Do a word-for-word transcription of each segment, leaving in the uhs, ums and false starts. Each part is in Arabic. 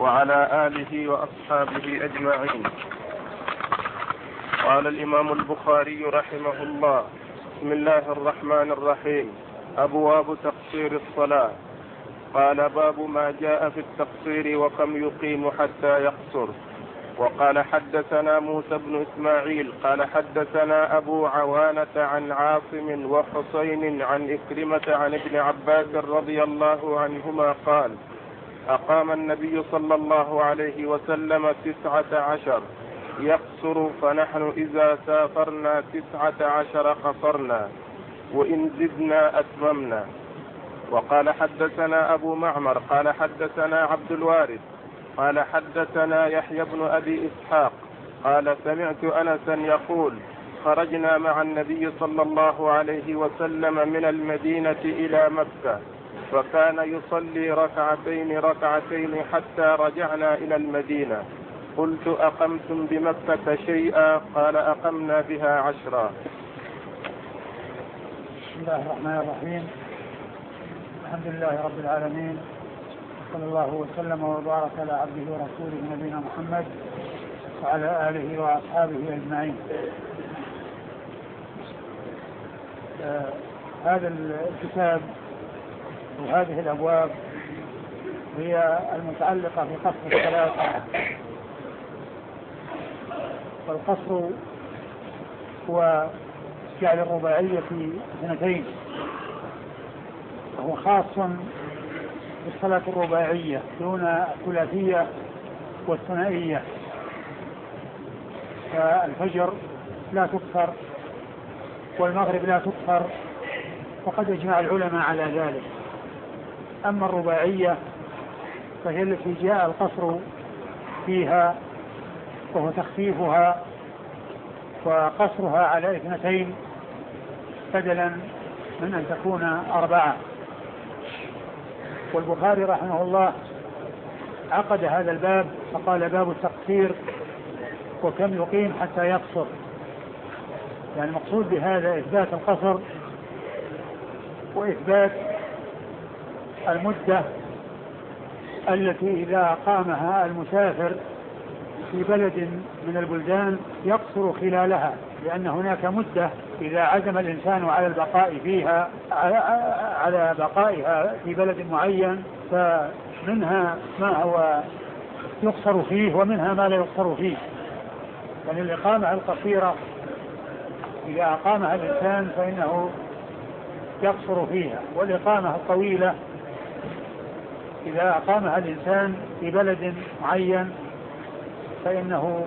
وعلى آله وأصحابه أجمعين. قال الإمام البخاري رحمه الله: بسم الله الرحمن الرحيم. أبواب تقصير الصلاة. قال: باب ما جاء في التقصير وكم يقيم حتى يقصر. وقال: حدثنا موسى بن إسماعيل قال حدثنا أبو عوانة عن عاصم وحسين عن إكرمة عن ابن عباس رضي الله عنهما قال: أقام النبي صلى الله عليه وسلم تسعة عشر يقصر، فنحن إذا سافرنا تسعة عشر قصرنا، وإن زدنا أتممنا. وقال: حدثنا أبو معمر قال حدثنا عبد الوارث قال حدثنا يحيى بن أبي إسحاق قال: سمعت أنسا يقول: خرجنا مع النبي صلى الله عليه وسلم من المدينة إلى مكة، فكان يصلي ركعتين ركعتين حتى رجعنا إلى المدينة. قلت: أقمتم بمكة شيئا؟ قال: أقمنا بها عشرا. بسم الله الرحمن الرحيم. الحمد لله رب العالمين، صلى الله وسلم وبارك على عبده ورسوله نبينا محمد وعلى آله وأصحابه أجمعين. آه هذا الكتاب وهذه الأبواب هي المتعلقة في قصر الصلاة. والقصر هو جعل الرباعية اثنتين، وهو خاص بالصلاة الرباعية دون الثلاثية والثنائية. فالفجر لا تكثر والمغرب لا تكثر، وقد اجمع العلماء على ذلك. أما الرباعية فهي التي جاء القصر فيها، وهو تخفيفها وقصرها على اثنتين بدلا من أن تكون أربعة. والبخاري رحمه الله عقد هذا الباب فقال: باب التقصير وكم يقيم حتى يقصر. يعني المقصود بهذا إثبات القصر وإثبات المدة التي إذا أقامها المسافر في بلد من البلدان يقصر خلالها، لأن هناك مدة إذا عزم الإنسان على البقاء فيها على بقائها في بلد معين، فمنها ما هو يقصر فيه ومنها ما لا يقصر فيه. يعني الإقامة القصيرة إذا أقامها الإنسان فإنه يقصر فيها، والإقامة الطويلة إذا أقامها الإنسان في بلد معين فإنه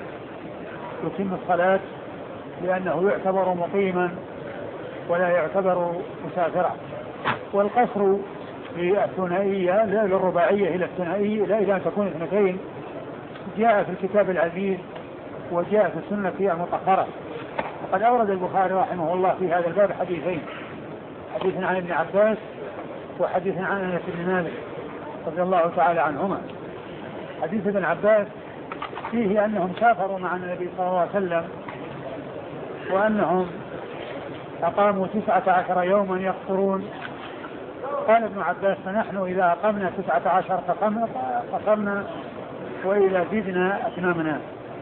يتم الصلاة، لأنه يعتبر مقيما ولا يعتبر مسافرا. والقصر للثنائية لا للرباعية إلى الثنائية لا إذا تكون اثنتين جاء في الكتاب العزيز وجاء في السنة المطهرة. وقد أورد البخاري رحمه الله في هذا الباب حديثين: حديث عن ابن عباس وحديث عن أنس بن مالك رضي الله تعالى عنهما. حديث ابن عباس فيه أنهم سافروا مع النبي صلى الله عليه وسلم وأنهم أقاموا تسعة عشر يوما يقصرون. قال ابن عباس: فنحن إذا أقمنا تسعة عشر قصرنا وإذا زدنا أتممنا.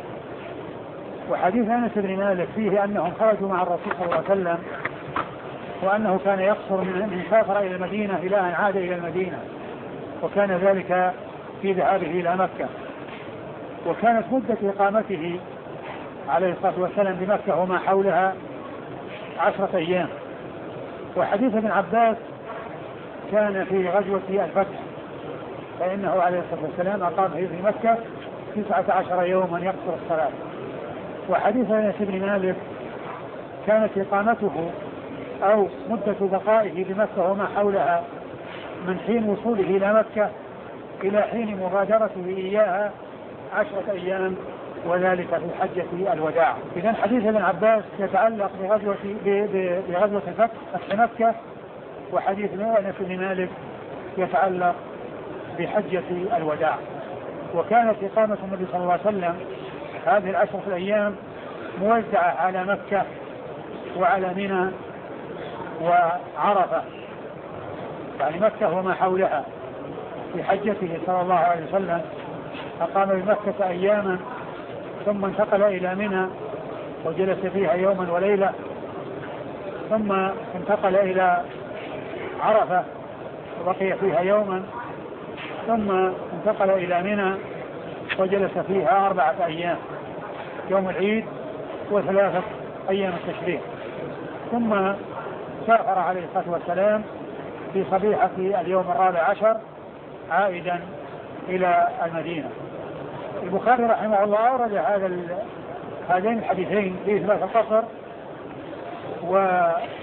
وحديث أنس بن مالك فيه أنهم خرجوا مع الرسول صلى الله عليه وسلم وأنه كان يقصر من سافر إلى المدينة إلى أن عاد إلى المدينة، وكان ذلك في ذهابه إلى مكة. وكانت مدة إقامته عليه الصلاة والسلام بمكة وما حولها عشرة أيام. وحديث ابن عباس كان في غزوة الفتح، فإنه عليه الصلاة والسلام أقام في مكة تسعة عشر يوما يقصر الصلاة. وحديث أنس بن مالك كانت إقامته أو مدة بقائه بمكة وما حولها من حين وصوله إلى مكة إلى حين مغادرته إياها عشرة أيام، وذلك في حجة الوداع. إذن حديث ابن عباس يتعلق بغزوة بغزوة الفتح فتح مكة، وحديث أنس بن مالك يتعلق بحجة الوداع. وكانت إقامة النبي صلى الله عليه وسلم هذه العشرة الأيام موزعة على مكة وعلى منى وعرفة، يعني مكة وما حولها. في حجته صلى الله عليه وسلم أقام بمكة أياما ثم انتقل إلى منى وجلس فيها يوما وليلة، ثم انتقل إلى عرفة وبقي فيها يوما، ثم انتقل إلى منى وجلس فيها أربعة أيام، يوم العيد وثلاثة أيام التشريق، ثم سافر عليه الصلاة والسلام في صبيحة اليوم الرابع عشر عائدا إلى المدينة. البخاري رحمه الله أورد هذا هذين الحديثين بإثبات القصر و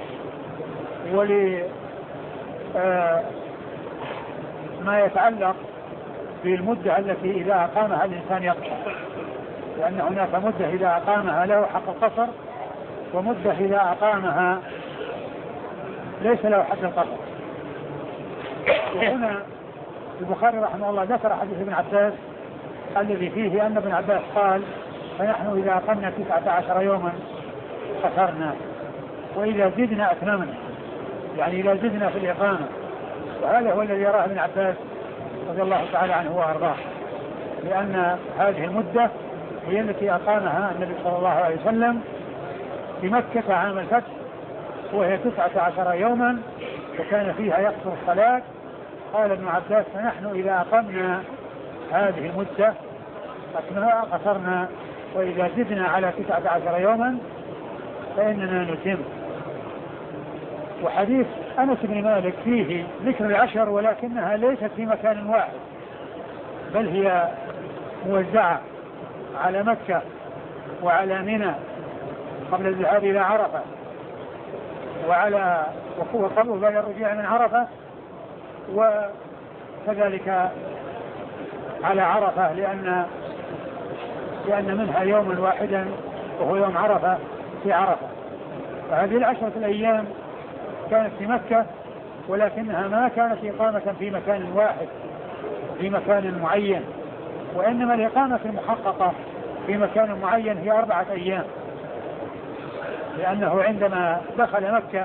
ول آه ما يتعلق بالمدة التي إذا أقامها الإنسان يقصر، لأن هناك مدة إذا أقامها له حق القصر ومدة إذا أقامها ليس له حق القصر. وهنا البخاري رحمه الله ذكر حديث ابن عباس الذي فيه أن ابن عباس قال: فنحن إذا أقمنا تسعة عشر يوما قصرنا وإذا زدنا أتممنا، يعني إذا زدنا في الإقامة. وهذا هو الذي يراه ابن عباس رضي الله تعالى عنه وأرضاه، لأن هذه المدة هي التي أقامها النبي صلى الله عليه وسلم في مكة عام الفتح، وهي تسعة عشر يوما وكان فيها يقصر الصلاة. قال ابن عباس: فنحن إذا أقمنا هذه المدة قصرنا وإذا زدنا على تسعة عشر يوما فإننا نتم. وحديث أنس بن مالك فيه ذكر العشر ولكنها ليست في مكان واحد، بل هي موزعة على مكة وعلى منى قبل الذهاب إلى عرفة، وعلى وقوة قبل بعد الرجوع من عرفة، وكذلك على عرفة لأن لأن منها يوما واحدا وهو يوم عرفة في عرفة. فهذه العشرة الأيام كانت في مكة ولكنها ما كانت إقامة في مكان واحد في مكان معين، وإنما الإقامة المحققة في مكان معين هي أربعة أيام، لأنه عندما دخل مكة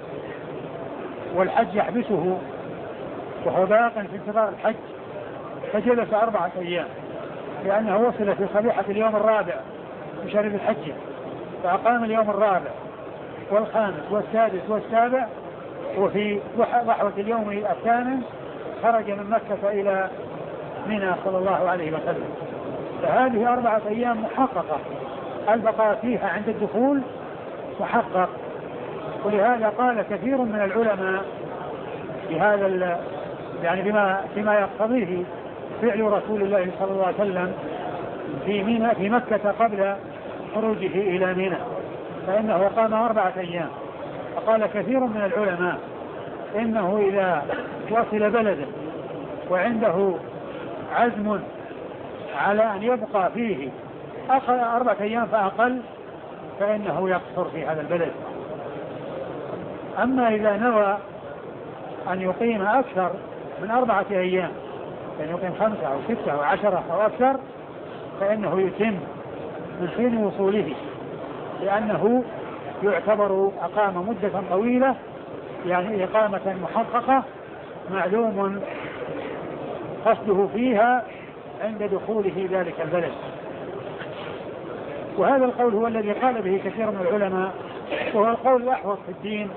والحج يحبسه وهو باق في انتظار الحج فجلس أربعة أيام، لأنه وصل في صبيحة اليوم الرابع من شهر الحج، فأقام اليوم الرابع والخامس والسادس والسابع، وفي ضحوة اليوم الثامن خرج من مكة إلى منى صلى الله عليه وسلم. فهذه أربعة أيام محققة، البقاء فيها عند الدخول محقق. ولهذا قال كثير من العلماء بهذا يعني بما فيما يقتضيه فعل رسول الله صلى الله عليه وسلم في منى في مكة قبل خروجه إلى منى، فإنه قام أربعة أيام. فقال كثير من العلماء إنه إذا وصل بلدا وعنده عزم على أن يبقى فيه أربعة أيام فأقل فإنه يقصر في هذا البلد. أما إذا نوى أن يقيم أكثر من أربعة أيام، يعني يقيم خمسة أو ستة أو عشرة أو أكثر، فإنه يتم من حين وصوله، لأنه يعتبر أقام مدة طويلة، يعني إقامة محققة معلوم قصده فيها عند دخوله ذلك البلد. وهذا القول هو الذي قال به كثير من العلماء، وهو القول الأحوط في الدين.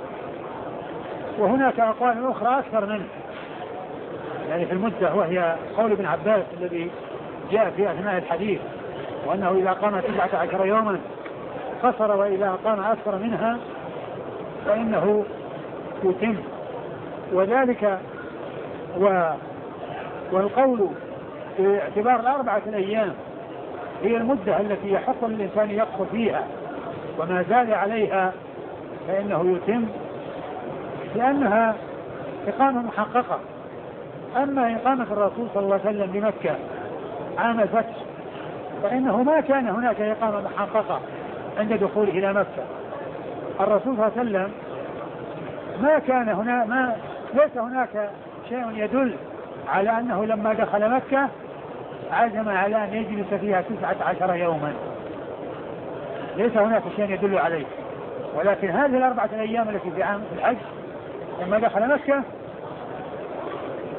وهناك أقوال أخرى أكثر منه يعني في المدة، وهي قول ابن عباس الذي جاء في أثناء الحديث، وأنه إذا قام تسعة عشر يوما قصر، وإذا قام أكثر منها فإنه يتم. وذلك و والقول باعتبار الأربعة الأيام هي المدة التي يحق للإنسان يقصر فيها، وما زاد عليها فإنه يتم، لأنها إقامة محققة. أما إقامة الرسول صلى الله عليه وسلم بمكة عام الفتح فإنه ما كان هناك إقامة محققة عند دخوله إلى مكة. الرسول صلى الله عليه وسلم ما كان هنا ما ليس هناك شيء يدل على أنه لما دخل مكة عزم على أن يجلس فيها تسعة عشر يوما، ليس هناك شيء يدل عليه. ولكن هذه الأربعة الأيام التي في عام الحج لما دخل مكة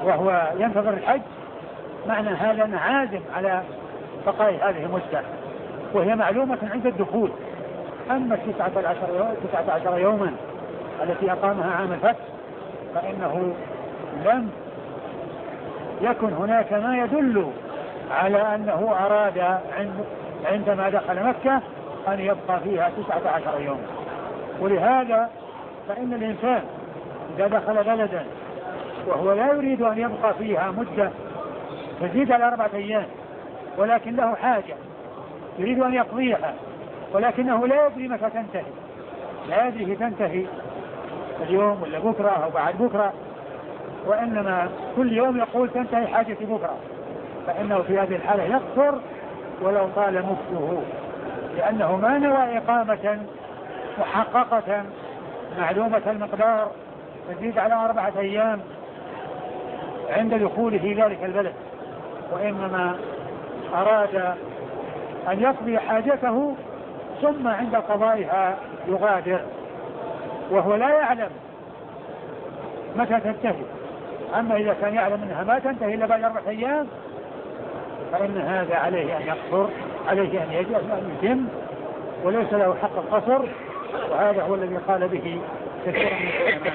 وهو ينتظر الحج، معنى هذا أنه عازم على بقاء هذه المدة، وهي معلومة عند الدخول. أما التسعة عشر يوما التي أقامها عام الفتح فإنه لم يكن هناك ما يدل على أنه أراد عندما دخل مكة أن يبقى فيها تسعة عشر يوما. ولهذا فإن الإنسان إذا دخل بلدا وهو لا يريد أن يبقى فيها مدة تزيد على أربعة أيام، ولكن له حاجة يريد أن يقضيها، ولكنه لا يدري متى تنتهي، لا يدري تنتهي اليوم ولا بكرة أو بعد بكرة، وإنما كل يوم يقول تنتهي حاجتي بكرة، فإنه في هذه الحالة يقصر ولو طال مكثه، لأنه ما نوى إقامة محققة معلومة المقدار تزيد على أربعة أيام عند دخوله في ذلك البلد، وإنما أراد أن يقضي حاجته ثم عند قضائها يغادر، وهو لا يعلم متى تنتهي. أما إذا كان يعلم أنها ما تنتهي إلا بعد أربعة أيام فإن هذا عليه أن يقصر، عليه أن يجب أن يتم، وليس له حق القصر، وهذا هو الذي قال به كثير من العلماء.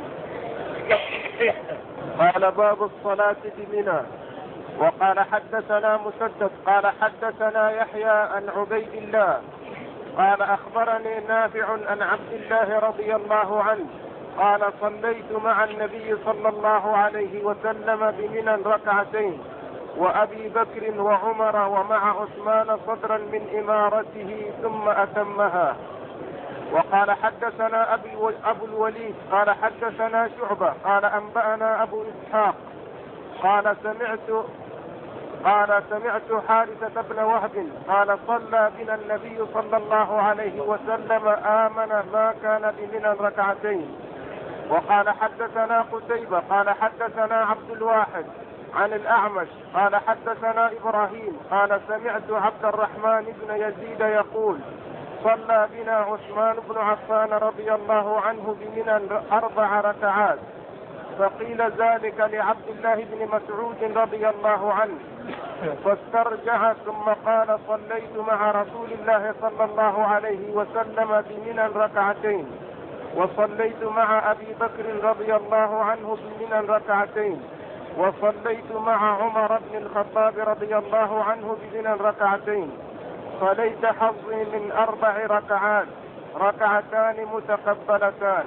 قال باب الصلاة بمنى. وقال حدثنا مسدد قال حدثنا يحيى عن عبيد الله قال أخبرني نافع عن عبد الله رضي الله عنه قال صليت مع النبي صلى الله عليه وسلم بمنى ركعتين وأبي بكر وعمر ومع عثمان صدرا من إمارته ثم أتمها. وقال حدثنا أبو الوليد قال حدثنا شعبة قال أنبأنا أبو إسحاق قال سمعت قال سمعت حارثة بن وهب قال صلى بنا النبي صلى الله عليه وسلم آمن ما كان بمنى ركعتين. وقال حدثنا قتيبة قال حدثنا عبد الواحد عن الأعمش قال حدثنا إبراهيم قال سمعت عبد الرحمن بن يزيد يقول صلى بنا عثمان بن عفان رضي الله عنه بمنى أربع ركعات، فقيل ذلك لعبد الله بن مسعود رضي الله عنه فاسترجع ثم قال صليت مع رسول الله صلى الله عليه وسلم بمنى ركعتين وصليت مع أبي بكر رضي الله عنه بمنى ركعتين وصليت مع عمر بن الخطاب رضي الله عنه بمنى ركعتين، فليت حظي من أربع ركعات ركعتان متقبلتان.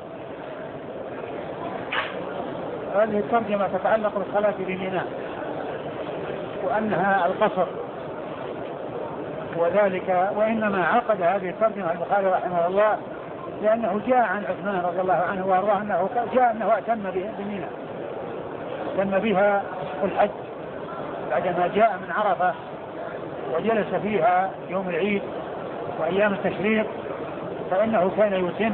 هذه الترجمة تتعلق بالصلاة بمنى وأنها القصر، وذلك وإنما عقد هذه الترجمة البخاري رحمه الله لأنه جاء عن عثمان رضي الله عنه وأرضاه أنه جاء أنه أتم بمنى، أتم بها الحج بعدما جاء من عرفة وجلس فيها يوم العيد وأيام التشريق، فإنه كان يتم،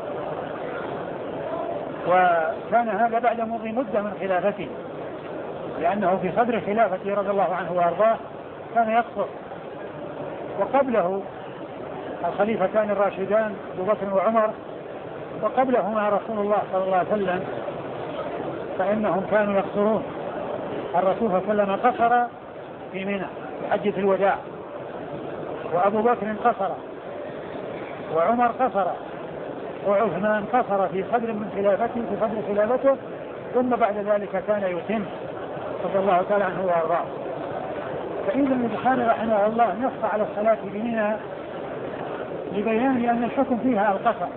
وكان هذا بعد مضي مدة من خلافته، لأنه في صدر خلافته رضي الله عنه وأرضاه كان يقصر، وقبله الخليفتان الراشدان أبو بكر وعمر، وقبلهما رسول الله صلى الله عليه وسلم، فإنهم كانوا يقصرون. الرسول صلى الله عليه وسلم قصر في منى في حجة الوداع، وأبو بكر قصر، وعمر قصر، وعثمان قصر في صدر من خلافته في صدر خلافته، ثم بعد ذلك كان يتم رضي الله تعالى عنه وأرضاه. فإذا البخاري رحمه الله نص على الصلاة بمنى لبيان أن الحكم فيها القصر،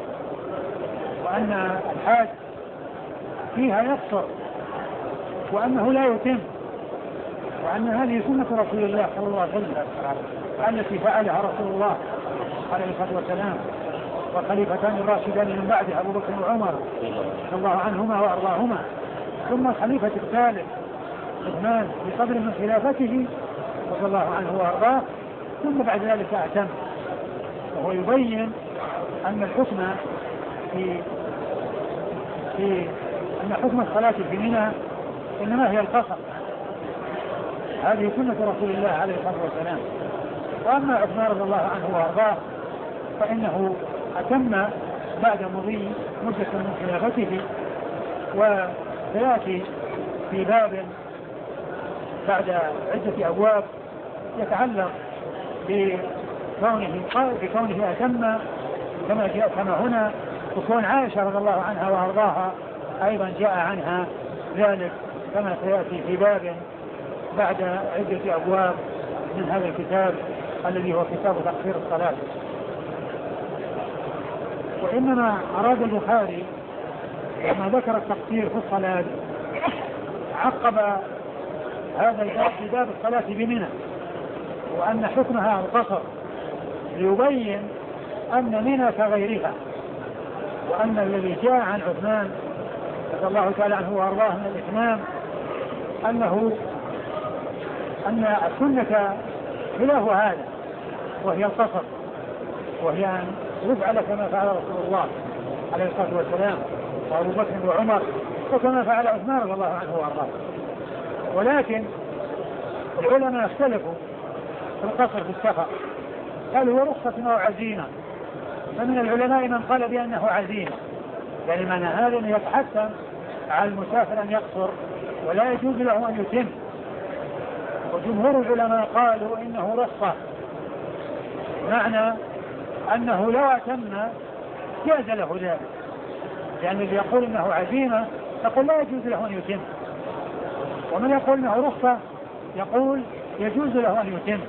وأن الحاج فيها يقصر، وأنه لا يتم، وأن هذه سنة رسول الله صلى الله عليه وسلم التي فعلها رسول الله عليه الصلاة والسلام وخليفتان الراشدان من بعده أبو بكر وعمر رضي الله عنهما وأرضاهما، ثم الخليفة الثالث عثمان في صدر من خلافته رضي الله عنه وأرضاه، ثم بعد ذلك أتم. وهو يبين أن الحكم في في أن حكم الصلاة في منى إنما هي القصر، هذه سنة رسول الله عليه الصلاة والسلام. وأما عثمان رضي الله عنه وأرضاه فإنه أتم بعد مضي مدة من خلافته، وسيأتي في باب بعد عدة أبواب يتعلق بكونه بكونه أتم كما جاء كما هنا، وكون عائشة رضي الله عنها وأرضاها أيضا جاء عنها ذلك كما سيأتي في باب بعد عدة أبواب من هذا الكتاب الذي هو كتاب تقصير الصلاة. وإنما أراد البخاري لما ذكر التقصير في الصلاة عقب هذا الباب بباب الصلاة بمنى، وأن حكمها القصر، ليبين أن منى كغيرها، وأن الذي جاء عن عثمان رضي الله تعالى عنه وأرضاه من الإتمام أنه أن السنة خلاف هذا، وهي القصر، وهي أن يفعل كما فعل رسول الله عليه الصلاة والسلام وأبو بكر وعمر، وكما فعل عثمان رضي الله عنه وأرضاه. ولكن العلماء اختلفوا في القصر في السفر، قالوا هو رخصة أو عزيمة، فمن العلماء من قال بأنه عزيمة، يعني معنى هذا أنه يتحتم على المسافر أن يقصر ولا يجوز له أن يتم. وجمهور العلماء قالوا إنه رخصة، معنى أنه لو أتم جاز له ذلك، لأن الذي يقول إنه عزيمة يقول لا يجوز له أن يتم، ومن يقول إنه رخصة يقول يجوز له أن يتم.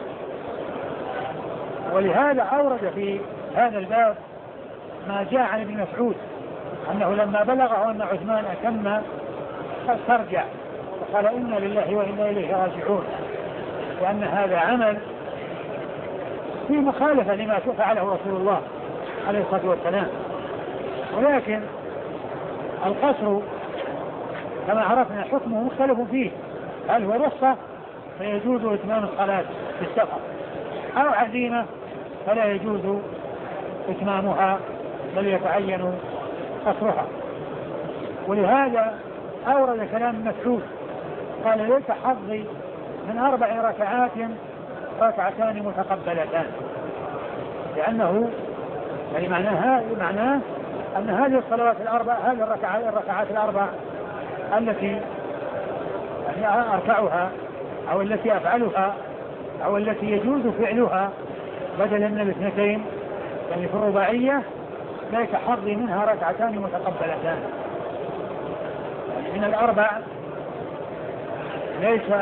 ولهذا أورد في هذا الباب ما جاء عن ابن مسعود أنه لما بلغه أن عثمان أتم فاسترجع وقال إنا لله وإنا إليه راجعون، وأن هذا عمل في مخالفة لما فعله رسول الله عليه الصلاة والسلام. ولكن القصر كما عرفنا حكمه مختلف فيه، هل هو رخصة فيجوز إتمام الصلاة في السفر، أو عزيمة فلا يجوز إتمامها بل يتعين قصرها. ولهذا أورد كلام مسعود قال ليس حظي من أربع ركعات ركعتان متقبلتان، لأنه يعني معناها معناه أن هذه الصلوات الأربع، هذه الركعات الركعات الأربع التي أركعها أو التي أفعلها أو التي يجوز فعلها بدلا من الاثنتين يعني في الرباعية ليس حظي منها ركعتان متقبلتان، يعني من الأربع ليس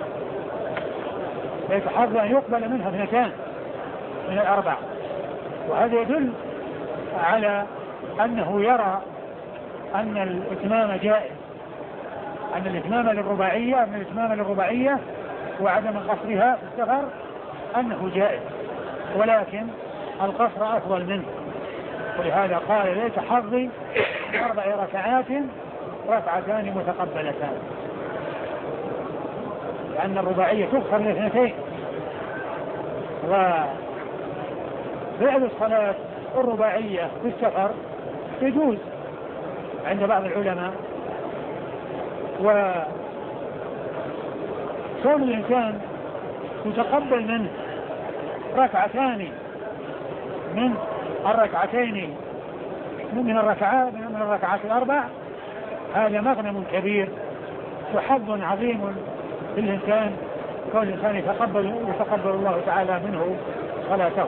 ليس حظي أن يقبل منها اثنتان من الأربع. وهذا يدل على أنه يرى أن الإتمام جائز، أن الإتمام للرباعية أن الإتمام للرباعية وعدم قصرها في السفر أنه جائز، ولكن القصر أفضل منه. ولهذا قال ليس حظي أربع ركعات ركعتان متقبلتان، لأن الرباعية تقصر لاثنتين. وفعل الصلاة الرباعية في السفر يجوز عند بعض العلماء، وكون الإنسان يتقبل منه ركعتان من الركعتين من الركعات من الركعات الأربع هذا مغنم كبير وحظ عظيم للإنسان، كون الإنسان يتقبل يتقبل الله تعالى منه صلاته.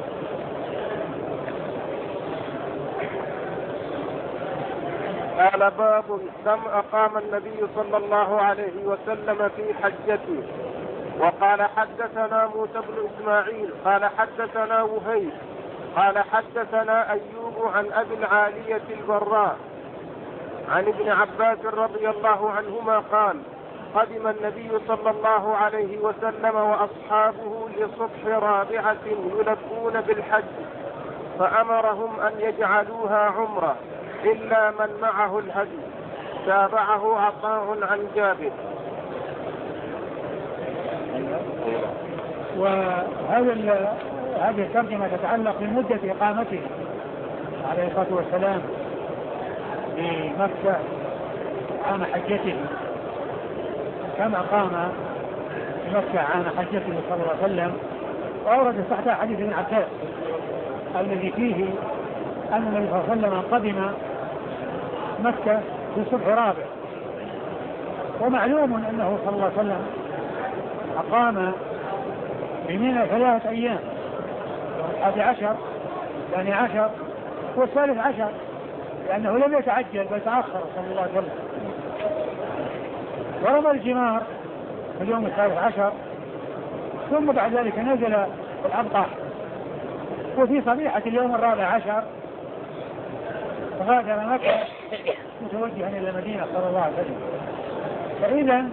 قال باب كم أقام النبي صلى الله عليه وسلم في حجته. وقال حدثنا موسى بن إسماعيل قال حدثنا وهيب قال حدثنا أيوب عن أبي العالية البراء عن ابن عباس رضي الله عنهما قال قدم النبي صلى الله عليه وسلم وأصحابه لصبح رابعة يلبون بالحج، فأمرهم أن يجعلوها عمرة إلا من معه الهدي. تابعه عطاء عن جابر. وهذا هذه الترجمة تتعلق بمدة إقامته عليه الصلاة والسلام بمكة عام حجته، كما قام في مكة عام حجته صلى الله عليه وسلم. وأورد تحت حديث ابن عباس الذي فيه أن النبي صلى الله عليه وسلم قدم مكة في صبح رابع، ومعلوم أنه صلى الله عليه وسلم أقام بمنى ثلاثة أيام، الحادي عشر الثاني عشر والثالث عشر، لأنه لم يتعجل بل تأخر صلى الله عليه وسلم. ورمى الجمار في اليوم الثالث عشر، ثم بعد ذلك نزل الأبطح، وفي صبيحة اليوم الرابع عشر غادر مكة متوجها إلى المدينة صلى الله عليه وسلم. فإذا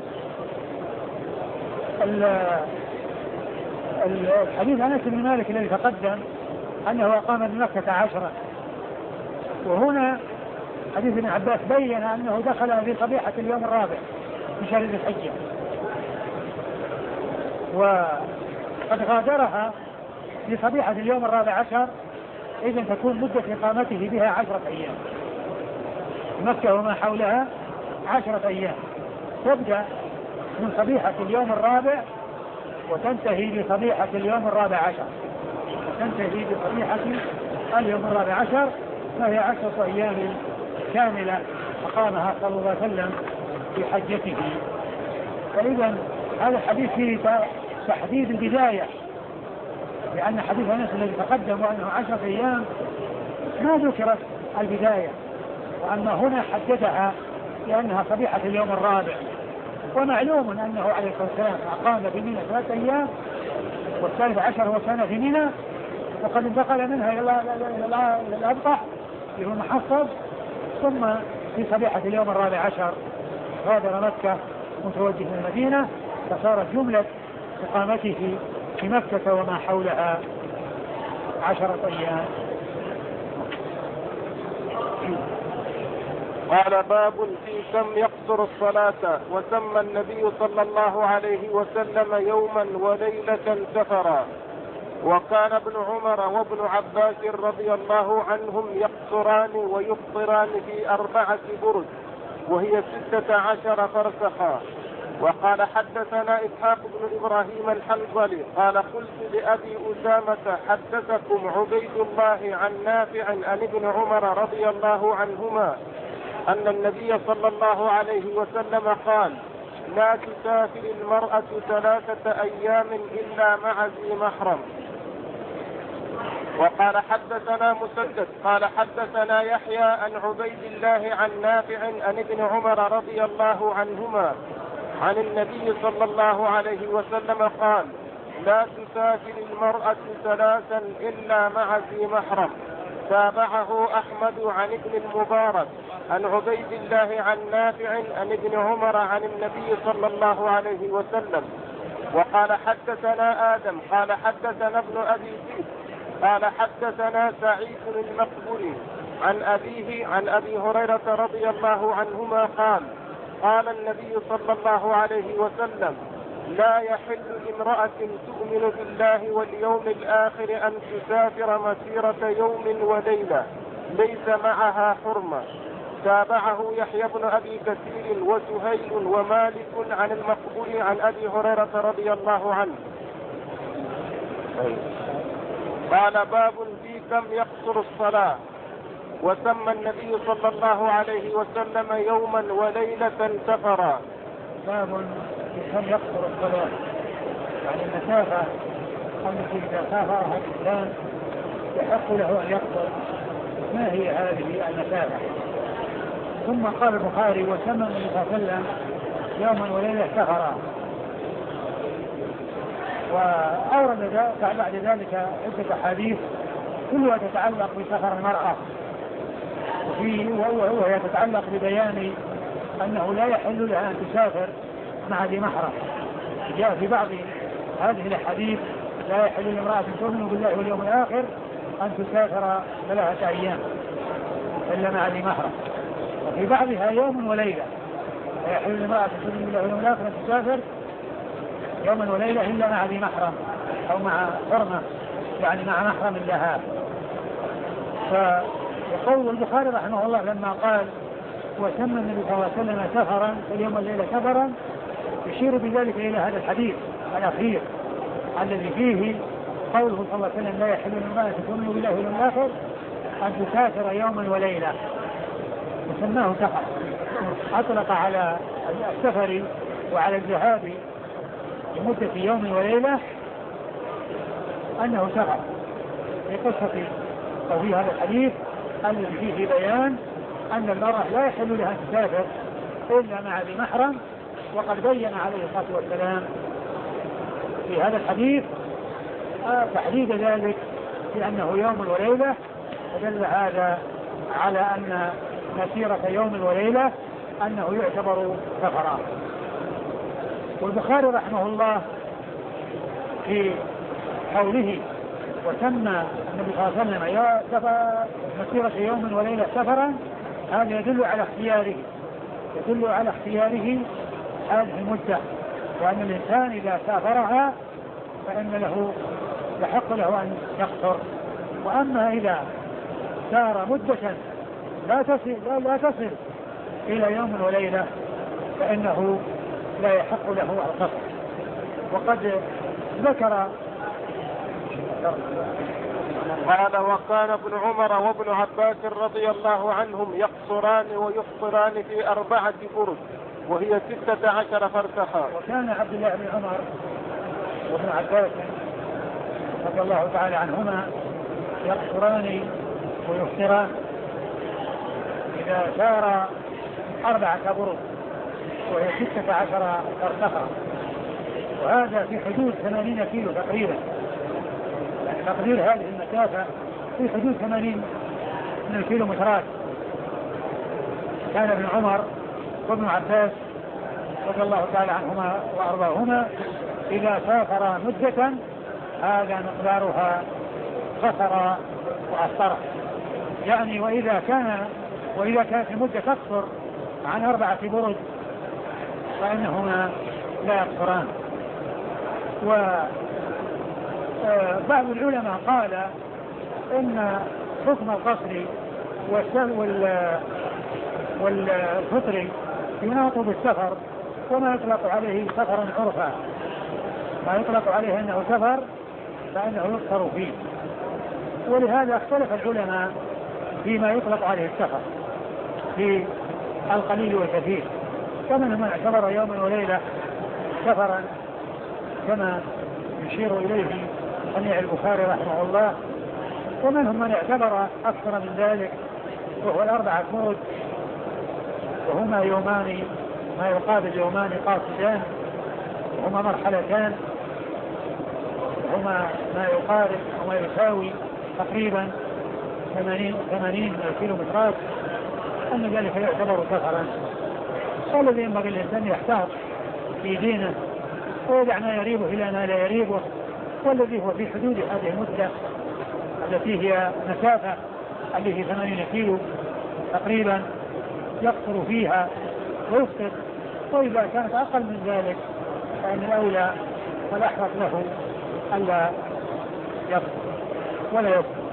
الحديث عن أنس بن مالك الذي تقدم أنه أقام بمكة عشرا، وهنا حديث ابن عباس بين أنه دخل في صبيحة اليوم الرابع من شهر ذي الحجة، وقد غادرها في صبيحة اليوم الرابع عشر، إذن تكون مدة إقامته بها عشرة أيام، مكة وما حولها عشرة أيام، تبدأ من صبيحة اليوم الرابع وتنتهي بصبيحة اليوم الرابع عشر، تنتهي بصبيحة اليوم الرابع عشر، فهي عشرة أيام كاملة أقامها صلى الله عليه وسلم في حجته. فإذا هذا الحديث فيه تحديد البداية، لأن حديث أنس الذي تقدم وأنه عشرة أيام ما ذكرت البداية، وأما هنا حددها لأنها صبيحة اليوم الرابع. ومعلوم أنه عليه الصلاة والسلام أقام بمنى ثلاثة أيام، والثالث عشر هو كان في منى، وقد انتقل منها إلى الأبطح في المحصب، ثم في صبيحة اليوم الرابع عشر غادر مكة متوجه إلى المدينة، فصارت جملة إقامته في مكة وما حولها عشرة أيام. قال باب في كم يقصر الصلاة. وسمى النبي صلى الله عليه وسلم يوما وليلة سفرا. وكان ابن عمر وابن عباس رضي الله عنهم يقصران ويفطران في أربعة برد، وهي ستة عشر فرسخا. وقال حدثنا إسحاق بن إبراهيم الحنظلي قال قلت لأبي أسامة حدثكم عبيد الله عن نافع عن ابن عمر رضي الله عنهما أن النبي صلى الله عليه وسلم قال لا تسافر المرأة ثلاثة أيام إلا مع ذي محرم. وقال حدثنا مسدد قال حدثنا يحيى عن عبيد الله عن نافع عن ابن عمر رضي الله عنهما عن النبي صلى الله عليه وسلم قال لا تسافر المرأة ثلاثا إلا مع ذي محرم. تابعه أحمد عن ابن المبارك عن عبيد الله عن نافع عن ابن عمر عن النبي صلى الله عليه وسلم. وقال حدثنا آدم قال حدثنا ابن أبي زيد قال حدثنا سعيد المقبري عن أبيه عن أبي هريرة رضي الله عنهما قال قال النبي صلى الله عليه وسلم لا يحل لامرأة تؤمن بالله واليوم الآخر أن تسافر مسيرة يوم وليلة ليس معها حرمة. تابعه يحيى بن أبي كثير وسهيل ومالك عن المقبول عن أبي هريرة رضي الله عنه. قال باب في كم يقصر الصلاة. وسمى النبي صلى الله عليه وسلم يوما وليلة سفرا. باب في كم يقصر الصلاة، يعني المسافة التي إذا سافرها الإنسان يحق له أن يقصر، ما هي هذه المسافة؟ ثم قال البخاري وسمى النبي صلى الله عليه وسلم يوما وليلة سفرا. وأورد بعد ذلك عدة أحاديث كلها تتعلق بسفر المرأة، وهي تتعلق ببيان أنه لا يحل لها أن تسافر مع ذي محرم. جاء في بعض هذه الأحاديث لا يحل لامرأة تؤمن بالله واليوم الآخر أن تسافر ثلاثة أيام إلا مع ذي محرم، وفي بعضها يوم وليلة لا يحل لامرأة تؤمن بالله واليوم الآخر أن تسافر يوما وليلة إلا مع ذي محرم أو مع حرمة، يعني مع محرم لها. فيقول البخاري رحمه الله لما قال وسمى النبي صلى الله عليه وسلم سفرا اليوم والليلة سفرا يشير بذلك إلى هذا الحديث الأخير الذي فيه قوله صلى الله عليه وسلم لا يحل لامرأة تؤمن بالله واليوم الآخر أن تسافر يوما وليلة، وسماه سفر، أطلق على السفر وعلى الذهاب لمدة يوم وليلة أنه سفر، في قصة أو في هذا الحديث الذي فيه بيان أن المرأة لا يحل لها أن تسافر إلا مع ذي محرم. وقد بين عليه الصلاة والسلام في هذا الحديث تحديد ذلك بأنه يوم وليلة، فدل هذا على أن مسيرة يوم وليلة أنه يعتبر سفرا. والبخاري رحمه الله في قوله وسمى النبي صلى الله عليه وسلم يا مسيرة يوم وليلة سفرا، هذا يدل على اختياره يدل على اختياره هذه المدة، وأن الإنسان إذا سافرها فإن له يحق له أن يقصر. وأما إذا سار مدة لا تصل لا, لا تصل إلى يوم وليلة فإنه لا يحق له القصر. وقد ذكر قال وكان ابن عمر وابن عباس رضي الله عنهم يقصران ويفطران في أربعة برد وهي ستة عشر فرسخا. وكان عبد الله بن عمر وابن عباس رضي الله تعالى عنهما يقصران ويفطران إذا سار أربعة برد وهي ستة عشر فرسخا، وهذا في حدود ثمانين كيلو تقريبا، يعني تقدير هذه المسافة في حدود ثمانين من الكيلومترات. كان ابن عمر وابن عباس رضي الله تعالى عنهما وأرضاهما إذا سافر مدة هذا مقدارها قصر وأفطر، يعني وإذا كان وإذا كانت المدة تقصر عن أربعة برد فإنهما لا يقصران. وبعض العلماء قال إن حكم القصر والفطر يناط بالسفر، وما يطلق عليه سفرا عرفا، ما يطلق عليه أنه سفر فإنه يقصر فيه. ولهذا اختلف العلماء فيما يطلق عليه السفر في القليل والكثير، فمنهم من اعتبر يوما وليلة سفرا كما يشير إليه صنيع البخاري رحمه الله، ومنهم من اعتبر أكثر من ذلك وهو الأربعة برد، وهما يومان ما يقابل يومان قاصدان، وهما مرحلتان، وهما ما يقارب وما يساوي تقريبا ثمانين كيلومترات، أن ذلك يعتبر سفرا. والذي ينبغي الإنسان يحتاط في دينه ويدع ما يريبه إلى ما لا يريبه، والذي هو في حدود هذه المدة التي هي مسافة التي هي ثمانين كيلو تقريبا يقصر فيها ويفطر. وإذا كانت أقل من ذلك فإن الأولى والأحوط له ألا يفطر ولا يفطر.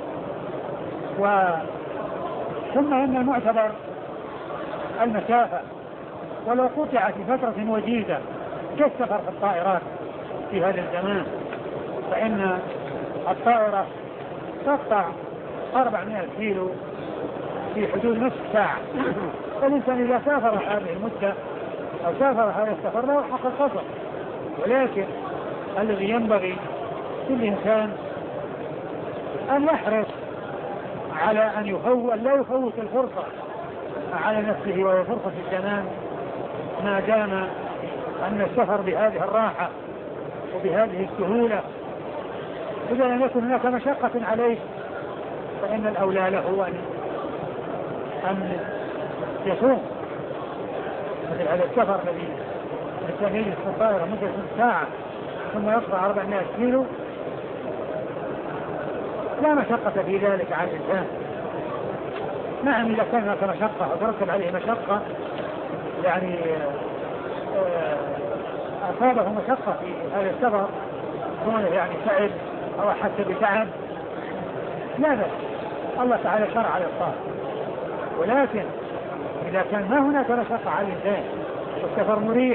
ثم إن المعتبر المسافة، ولو قطعت في فترة وجيزة كالسفر في الطائرات في هذا الزمان، فإن الطائرة تقطع أربعمائة كيلو في حدود نصف ساعة، فالإنسان إذا سافر هذه المدة أو سافر هذا السفر له حق القصر. ولكن الذي ينبغي للإنسان أن يحرص على أن يفوت لا يفوت الفرصة على نفسه وهي فرصة الزمان، ما دام أن السفر بهذه الراحة وبهذه السهولة إذا لم يكن هناك مشقة عليه فإن الأولى له أن يصوم. مثل هذا السفر الذي الإنسان يجلس في الطائرة مدة ساعة ثم يقطع أربعمائة كيلو لا مشقة في ذلك على الإنسان. نعم إذا كان هناك مشقة وترتب عليه مشقة يعني أصابه مشقة في هذا السفر كونه يعني تعب أو حس بتعب لا بأس، الله تعالى شرع على الطاعة. ولكن إذا كان ما هناك مشقة على الإنسان والسفر مريح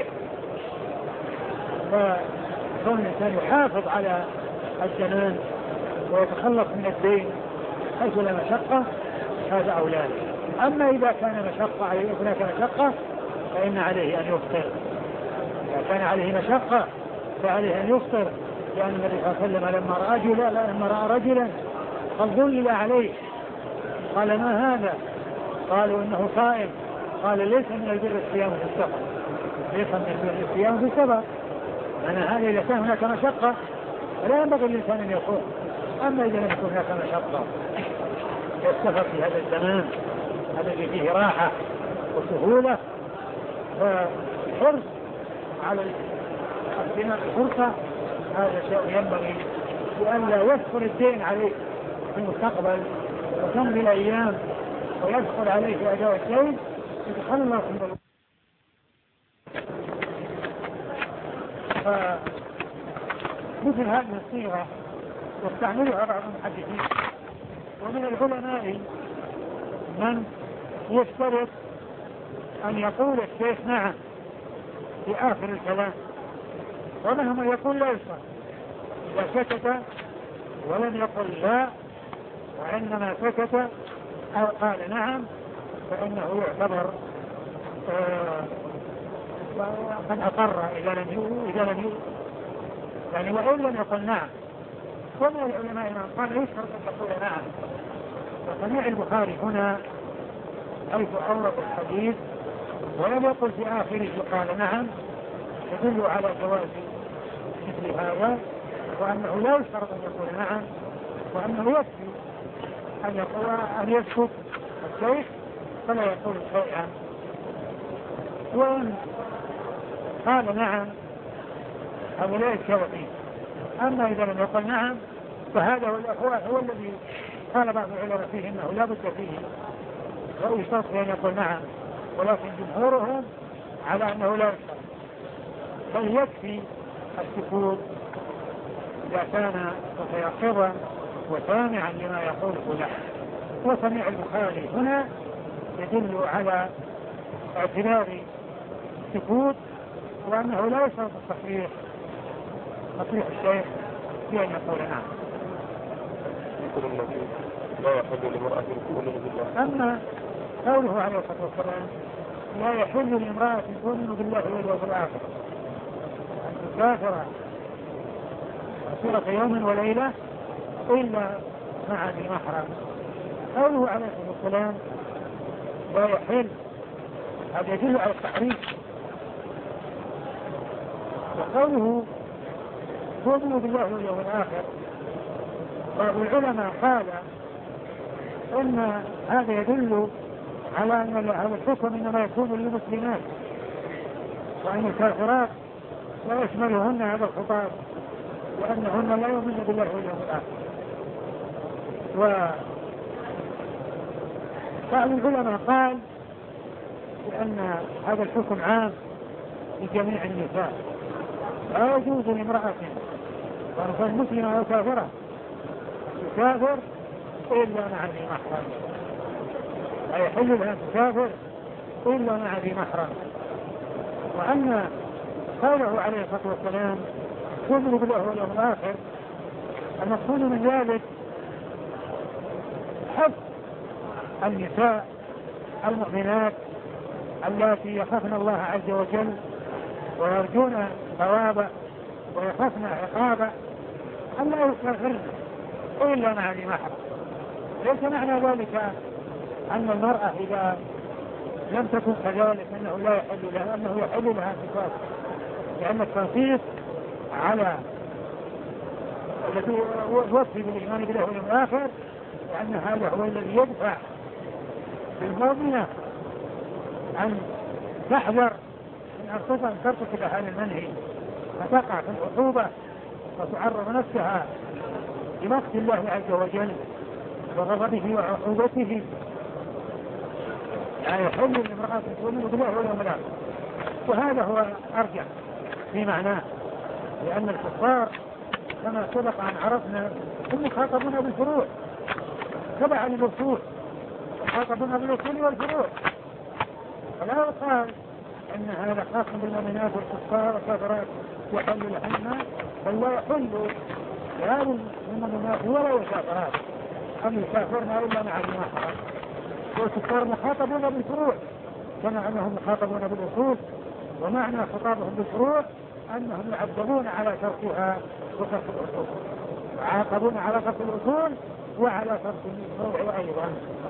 فكون الإنسان يحافظ على الزمان ويتخلص من الدين حيث لا مشقة هذا أولاد. أما إذا كان مشقة عليه هناك مشقة فإن عليه أن يفطر. إذا كان عليه مشقة فعليه أن يفطر، لأن النبي صلى الله عليه وسلم لما رأى رجلا لما رأى رجلا قد ظلل عليه قال ما هذا؟ قالوا إنه صائم. قال ليس من البر الصيام في السفر، ليس من البر الصيام في السفر. أنا هذا إذا كان هناك مشقة فلا ينبغي للإنسان أن يصوم. أما إذا لم يكن هناك مشقة والسفر في هذا الزمان الذي فيه راحة وسهولة فالحرص على اغتنام الفرصة هذا شيء ينبغي، لئلا يكثر الدين عليه في المستقبل وتمضي الأيام ويدخل عليه في أداء الدين يتخلص من فمثل هذه الصيغة يستعملها بعض المحدثين. ومن العلماء من يشترط أن يقول الشيخ نعم في آخر الكلام، ومنهم من يقول لا يشترط، إذا سكت ولم يقل لا وإنما سكت أو قال نعم فإنه يعتبر قد أقر إذا لم إذا لم يعني وإن لم يقل نعم. ومن العلماء من قال يشترط أن يقول نعم. وصنيع البخاري هنا حيث أورد الحديث ولم يقل في آخره قال نعم يدل على جواز مثل هذا، وأنه لا يشترط أن يقول نعم، وأنه يكفي أن يقول أن يسكت الشيخ فلا يقول شيئا. وإن قال نعم هذا لا يشترط فيه. أما إذا لم يقل نعم فهذا هو, هو الذي قال بعض العلماء فيه إنه لا بد فيه ويشترط أن يقول نعم، ولكن جمهورهم على أنه لا يشترط، بل يكفي السكوت إذا كان متيقظا وسامعا لما يقوله له. وسميع البخاري هنا يدل على اعتبار السكوت وأنه لا يشترط التصريح تصريح الشيخ بأن يقول نعم. لا يحل لامرأة تؤمن بالله. أما قوله عليه الصلاة والسلام لا يحل لامرأة تؤمن بالله واليوم الآخر أن تسافر مسيرة يوم وليلة إلا مع ذي محرم. قوله عليه الصلاة والسلام لا يحل هذا يدل على التحريم. وقوله تؤمن بالله واليوم الآخر بعض العلماء قال إن هذا يدل على أن هذا الحكم إنما يكون للمسلمات، وأن الكافرات لا يشملهن هذا الخطاب، وأنهن لا يؤمن بالله واليوم الآخر. وبعض العلماء قال بأن هذا الحكم عام لجميع النساء، لا يجوز لامرأة وأن مسلمة أو كافرة تسافر إلا مع ذي محرم، لا يحل لها تسافر إلا مع ذي محرم. وأن قوله عليه الصلاة والسلام تؤمن بالله واليوم الآخر المقصود من ذلك حث النساء المؤمنات اللاتي يخافن الله عز وجل ويرجون ثوابه ويخافن عقابه أن لا يسافرن إلا مع ذي محرم. ليس معنى ذلك أن المرأة إذا لم تكن كذلك أنه لا يحل لها أنه يحل لها أن تسافر، لأن التنصيص على الذي وصف بالإيمان بالله واليوم الآخر لأن هذا هو الذي يدفع بالمؤمنة أن تحذر من أن ترتكب هذا المنهي فتقع في العقوبة وتعرض نفسها لمقت الله عز وجل وغضبه وعقوبته. يعني يحل لامرأة تؤمن بالله واليوم الآخر، وهذا هو أرجع في معناه، لأن الكفار كما سبق أن عرفنا هم مخاطبون بالفروع تبعا للأصول، مخاطبون بالأصول والفروع، فلا يقال أن هذا خاص بالمؤمنات والكفار والكافرات يحل لهن، بل لا يحل لهذه المؤمنات ولا الكافرات أن يسافرن إلا مع ذي محرم. والكفار مخاطبون بالفروع كما أنهم يخاطبون بالأصول، ومعنى خطابهم بالفروع أنهم يعذبون على تركها وترك الأصول، وعاقبون على ترك الأصول وعلى ترك الفروع أيضا.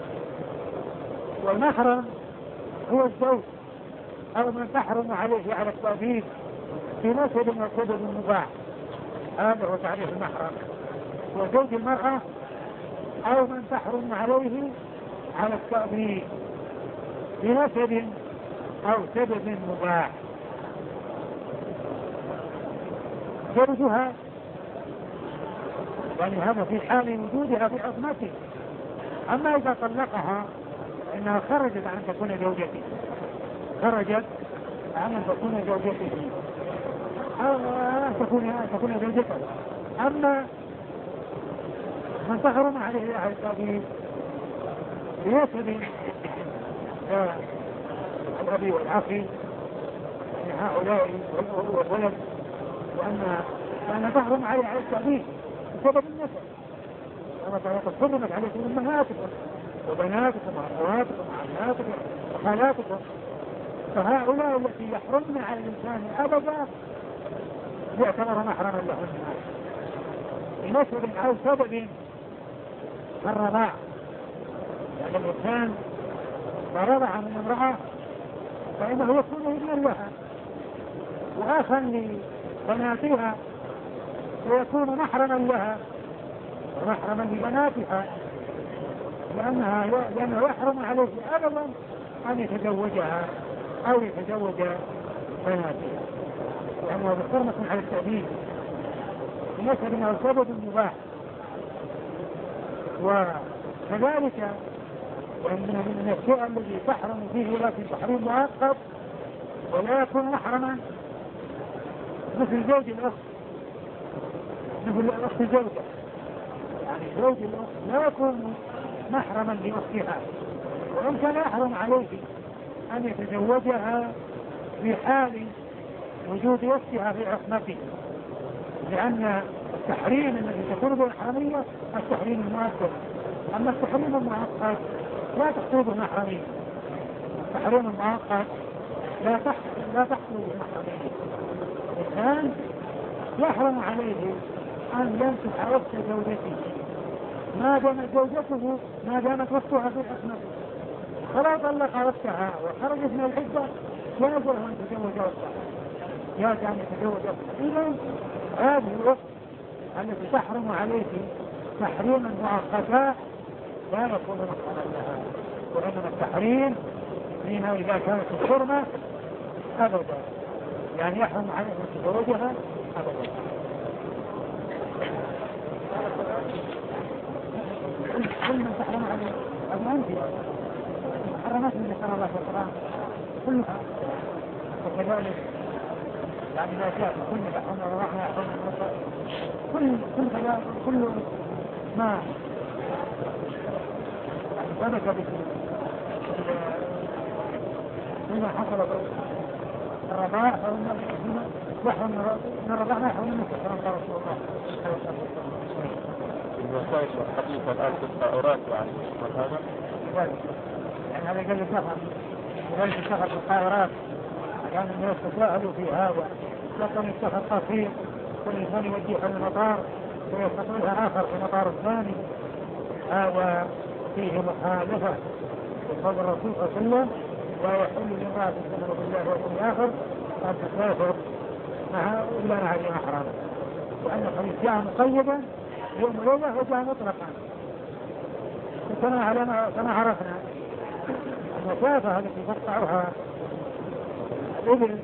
والمحرم هو الزوج أو من تحرم عليه على التأبيد في نسب وسبب مباح، هذا هو تعريف المحرم، وزوج المرأة أو من تحرم عليه على التأبيد في نسب أو سبب مباح. زوجها يعني هذا في حال وجودها في عصمته، أما إذا طلقها إنها خرجت عن أن تكون زوجته، خرجت عن أن تكون زوجته أو أن تكون أن تكون زوجته. أما من تحرم عليه على التأبيد بنسب الأبي والأخي يعني هؤلاء والولد، وأن أن تحرم عليه على التأبيد بسبب النسب، كما حرمت عليكم أمهاتكم وبناتكم وأخواتكم وعماتكم وخالاتكم، فهؤلاء التي يحرمن على الإنسان أبدا يعتبر محرما لهن بنسب أو سبب الرضاع. يعني الإنسان ورضع من امرأة فإنه يكون ابنا لها وآخا لبناتها، ويكون محرما لها ومحرما لبناتها، لأنها لأنه يحرم عليه أبدا أن يتزوجها أو يتزوج بناتها، لأنه بحرمة على التأبيد بنسب أو سبب مباح. وكذلك وإن من الشيء الذي تحرم فيه لكن تحريم مؤقت ولا يكون محرما مثل زوج الأخت، مثل الأخت زوجة، يعني زوج الأخت لا يكون محرما لأختها، وإن كان يحرم عليه أن يتزوجها في حال وجود أختها في عصمته، لأن التحريم الذي تكون به الحرمية التحريم المؤقت، أما التحريم المؤقت لا تحصل بالمحرمية، التحريم المؤقت لا تحصل لا تحصل بالمحرمية. الإنسان يحرم عليه أن ينكح أخت زوجته ما دامت زوجته ما دامت أختها في عصمته، فلا طلق أختها وخرجت من العدة جاز له أن يتزوج أختها، جاز أن يتزوج أختها. إذن هذه الأخت التي تحرم عليه تحريما مؤقتا لا يكون محرما لها، وإنما التحريم فيما إذا كانت الحرمة أبدا، يعني يحرم عليه أن يتزوجها أبدا. كل من تحرم عليه أبدا أنت حرمت من ذكر الله في القرآن كلها، وكذلك يعني لا شاء كل تحرم ورحمة يحرم كل كل كل ما ثبت بما حصل الرضاع فإن يحرم من الرضاع ما يحرم منه كما قال رسول الله عليه الصلاة والسلام. المسائل الحديثة الآن في الطائرات يعني هذا يعني هذا قال السفر وقال السفر في الطائرات كان الناس يتساءلوا في هذا، لكن السفر قصير والإنسان يوديها للمطار ويستقبلها آخر في المطار الثاني، هذا فيه مخالفة لقول الرسول صلى الله عليه وسلم لا يحل لامرأة تؤمن بالله واليوم الآخر أن تسافر معها إلا مع ذي محرم، وأن الحديث جاء مقيدا يوم ليلة وجاء مطلقا. كما كما عرفنا المسافة التي تقطعها الإبل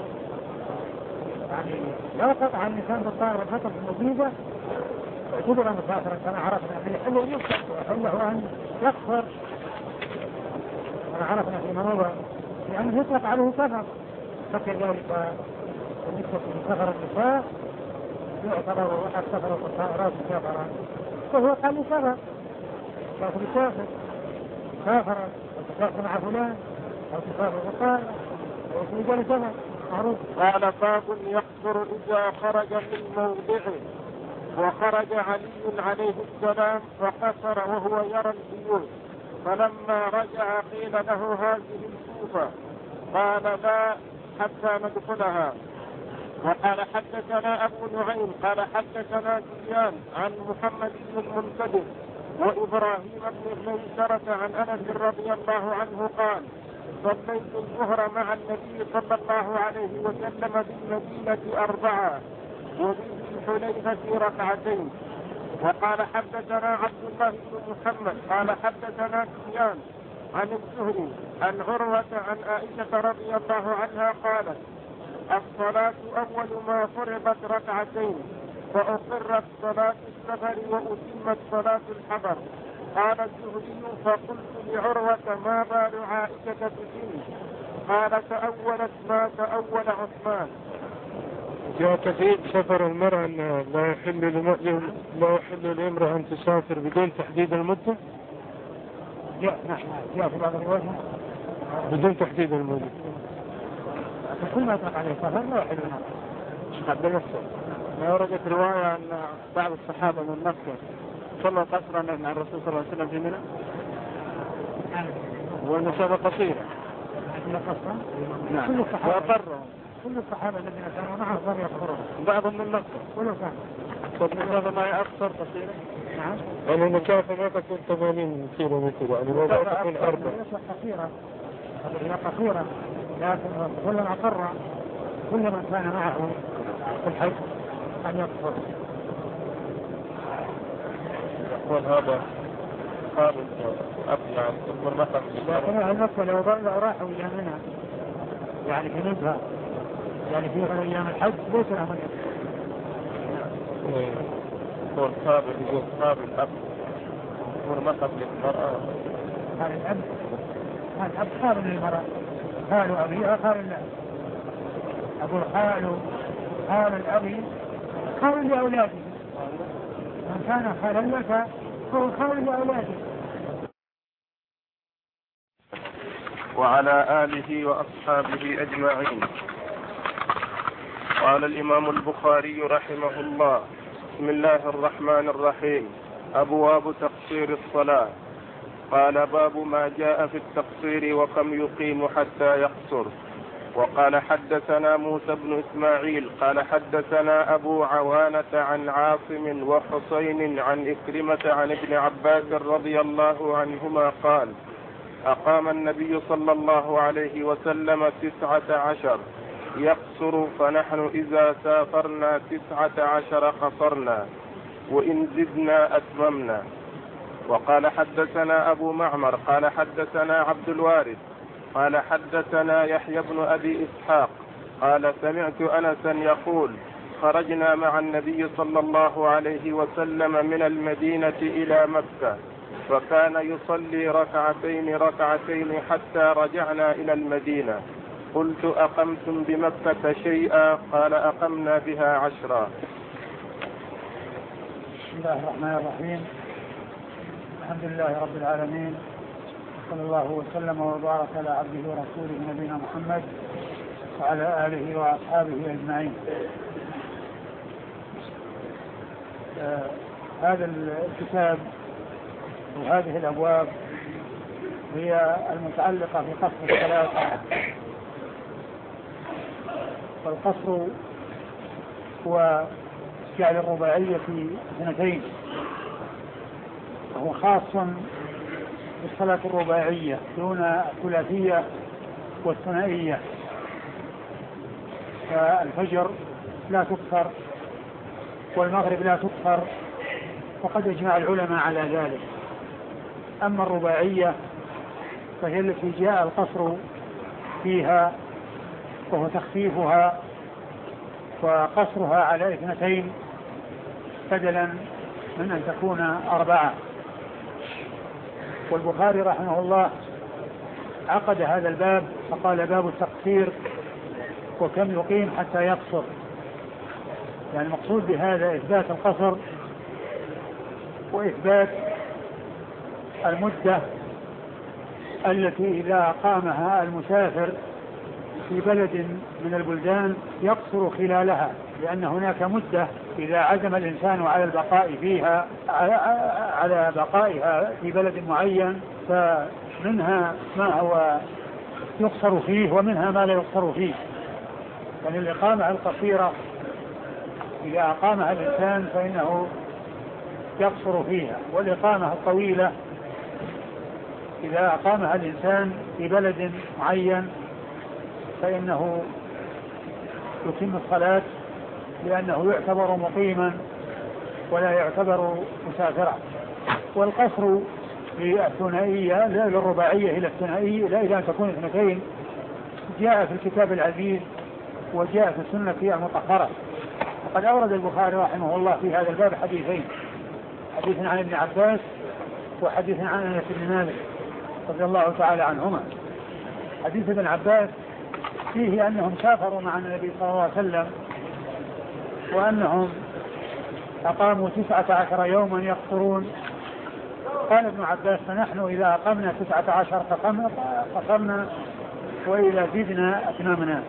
يعني لا قطع الإنسان بالطائرة والخطر المجيزة اعتبر مسافرا كما عرفنا أن يحل أن يفتح ويحله أن يقصر، كما عرفنا في منوبة لأنه يطلق عليه سفر، فكذلك بالنسبة لسفر النساء يعتبر واحد سفر الطائرات مسافرا، فهو قال سفر سافر سافر سافر وتسافر مع فلان أو تسافر بالطائرة ويقول سفر معروف. قال باب يقصر إذا خرج من موضعه. وخرج علي عليه السلام فقصر وهو يرى البيوت، فلما رجع قيل له هذه الكوفة؟ قال لا حتى ندخلها. وقال حدثنا أبو نعيم قال حدثنا سفيان عن محمد بن المنكدر وإبراهيم بن ميسرة عن أنس رضي الله عنه قال صليت الظهر مع النبي صلى الله عليه وسلم بالمدينة أربعة وبالحليفة ركعتين. وقال حدثنا عبد الله بن محمد قال حدثنا سفيان عن الزهري عن عروة عن عائشة رضي الله عنها قالت الصلاة أول ما فرضت ركعتين فأقرت صلاة السفر وأتمت صلاة الحضر. قال الزهري فقلت لعروة ما بال عائشة تتم؟ قال تأولت ما تأول عثمان. جاء تقييد سفر المرأة أن لا يحل لمؤمن لا يحل لامرأة أن تسافر بدون تحديد المدة؟ جاء نحن جاء في بعض الروايات بدون تحديد المدة. كل ما يطلق عليه سفر لا يحل لنا. عبد النصر ما وردت رواية أن بعض الصحابة من مكة صلى قصرا مع الرسول صلى الله عليه وسلم في منى والمسافة قصيرة. نعم. كل الصحابة وأقرهم كل الصحابة الذين كانوا معه صاروا يقصرون. بعضهم من مكة. كله كان. فالمسافة ما هي أقصر قصيرة. نعم. يعني المسافة ما تكون ثمانين كيلو متر يعني ما تكون أربعة. قصيرة. هي قصيرة لكن كلما أقر كل من كان معه في الحج أن يقصر. يقول هذا قابل أبنى ثم المسافة. لكن أهل مكة لو راحوا إلى منى يعني في نزهة يعني في أيام الحج ليس لهم يقول قابل يقول قابل أب ورمقت للمرأة. هذا الأب هذا الأب قابل للمرأة خال أبيها خال الله. أقول خال خال الأبي خال لأولاده. من كان خالا لك هو خال لأولاده. وعلى آله وأصحابه أجمعين. قال الإمام البخاري رحمه الله بسم الله الرحمن الرحيم أبواب تقصير الصلاة. قال باب ما جاء في التقصير وكم يقيم حتى يقصر. وقال حدثنا موسى بن إسماعيل قال حدثنا أبو عوانة عن عاصم وحسين عن إكرمة عن ابن عباس رضي الله عنهما قال أقام النبي صلى الله عليه وسلم تسعة عشر يقصر فنحن إذا سافرنا تسعة عشر قصرنا وإن زدنا أتممنا. وقال حدثنا أبو معمر قال حدثنا عبد الوارث قال حدثنا يحيى بن أبي إسحاق قال سمعت أنسا يقول خرجنا مع النبي صلى الله عليه وسلم من المدينة إلى مكة فكان يصلي ركعتين ركعتين حتى رجعنا إلى المدينة. قلت أقمتم بمكة شيئا؟ قال أقمنا بها عشرا. بسم الله الرحمن الرحيم الحمد لله رب العالمين صلى الله وسلم وبارك على عبده ورسوله نبينا محمد وعلى آله وأصحابه أجمعين. آه هذا الكتاب وهذه الأبواب هي المتعلقة في قصر الصلاة. والقصر هو جعل الرباعية في اثنتين وهو خاص بالصلاة الرباعية دون الثلاثية والثنائية. فالفجر لا تكثر والمغرب لا تكثر وقد اجمع العلماء على ذلك. أما الرباعية فهي التي جاء القصر فيها وهو تخفيفها وقصرها على اثنتين بدلا من أن تكون أربعة. والبخاري رحمه الله عقد هذا الباب فقال باب التقصير وكم يقيم حتى يقصر. يعني المقصود بهذا إثبات القصر وإثبات المدة التي إذا قامها المسافر في بلد من البلدان يقصر خلالها، لأن هناك مدة إذا عزم الإنسان على البقاء فيها على بقائها في بلد معين فمنها ما هو يقصر فيه ومنها ما لا يقصر فيه. يعني الإقامة القصيرة إذا أقامها الإنسان فإنه يقصر فيها، والإقامة الطويلة إذا أقامها الإنسان في بلد معين فإنه يتم الصلاة لأنه يعتبر مقيما ولا يعتبر مسافرا. والقصر للثنائية لا للرباعية إلى الثنائية لا إلى أن تكون اثنتين جاء في الكتاب العزيز وجاء في السنة المطهرة. وقد أورد البخاري رحمه الله في هذا الباب حديثين، حديث عن ابن عباس وحديث عن أنس بن مالك رضي الله تعالى عنهما. حديث ابن عباس فيه أنهم سافروا مع النبي صلى الله عليه وسلم وأنهم أقاموا تسعة عشر يوما يقصرون. قال ابن عباس فنحن إذا أقمنا تسعة عشر قصرنا وإذا زدنا أتممنا.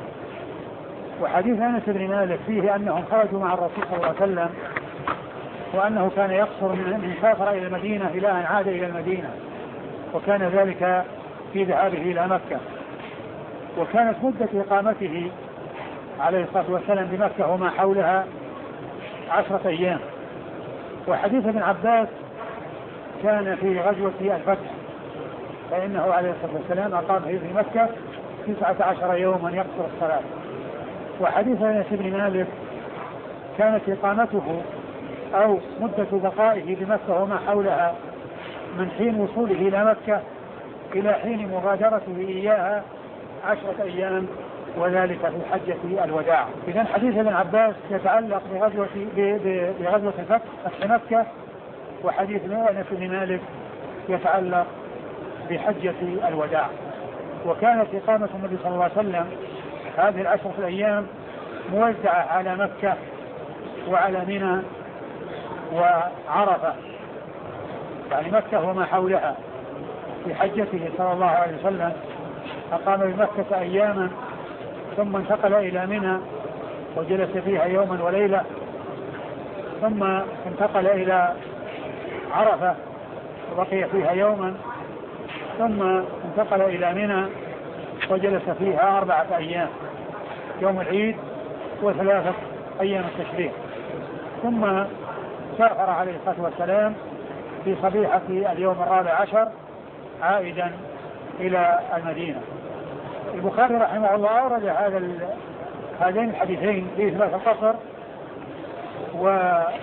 وحديث أنس بن مالك فيه أنهم خرجوا مع الرسول صلى الله عليه وسلم وأنه كان يقصر من سافر إلى المدينة إلى أن عاد إلى المدينة، وكان ذلك في ذهابه إلى مكة. وكانت مدة إقامته عليه الصلاة والسلام بمكة وما حولها عشرة أيام. وحديث ابن عباس كان في غزوة الفتح فإنه عليه الصلاة والسلام أقام في مكة تسعة عشر يوما يقصر الصلاة. وحديث أنس بن مالك كانت إقامته أو مدة بقائه بمكة وما حولها من حين وصوله إلى مكة إلى حين مغادرته إياها عشرة أيام، وذلك في حجة الوداع. إذن حديث ابن عباس يتعلق بغزوة بغزوة الفتح فتح مكة، وحديث أنس بن مالك يتعلق بحجة الوداع. وكانت إقامة النبي صلى الله عليه وسلم هذه العشرة الأيام موزعة على مكة وعلى منى وعرفة، يعني مكة وما حولها. في حجته صلى الله عليه وسلم أقام بمكة أياما ثم انتقل إلى منى وجلس فيها يوما وليلة، ثم انتقل إلى عرفة وبقي فيها يوما، ثم انتقل إلى منى وجلس فيها أربعة أيام، يوم العيد وثلاثة أيام التشريق. ثم سافر عليه الصلاة والسلام في صبيحة اليوم الرابع عشر عائدا إلى المدينة. البخاري رحمه الله أورد هذا هذين الحديثين لإثبات القصر و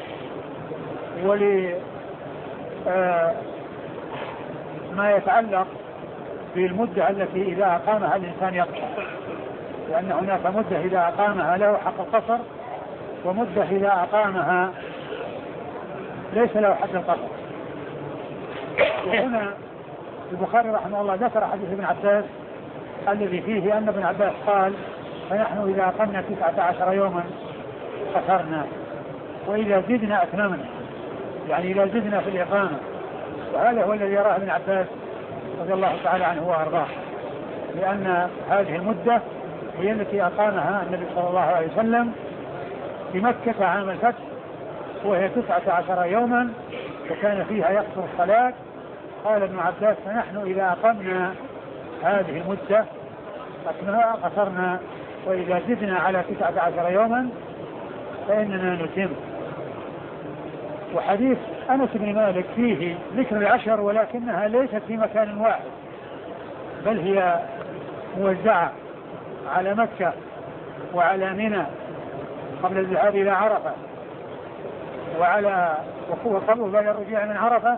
ول آه ما يتعلق بالمدة التي إذا أقامها الإنسان يقصر، لأن هناك مدة إذا أقامها له حق القصر ومدة إذا أقامها ليس له حق القصر. وهنا البخاري رحمه الله ذكر حديث ابن عباس الذي فيه أن ابن عباس قال فنحن إذا أقمنا تسعة عشر يوما قصرنا وإذا زدنا أتممنا، يعني إذا زدنا في الإقامة. وهذا هو الذي يراه ابن عباس رضي الله تعالى عنه وأرضاه، لأن هذه المدة هي التي أقامها النبي صلى الله عليه وسلم في مكة عام الفتح، وهي تسعة عشر يوما وكان فيها يقصر الصلاة. قال ابن عباس فنحن إذا أقمنا هذه المدة قصرنا وإذا زدنا على تسعة عشر يوما فإننا نتم. وحديث أنس بن مالك فيه ذكر العشر ولكنها ليست في مكان واحد، بل هي موزعة على مكة وعلى منى قبل الذهاب إلى عرفة، وعلى وقوة قبل بعد الرجوع من عرفة،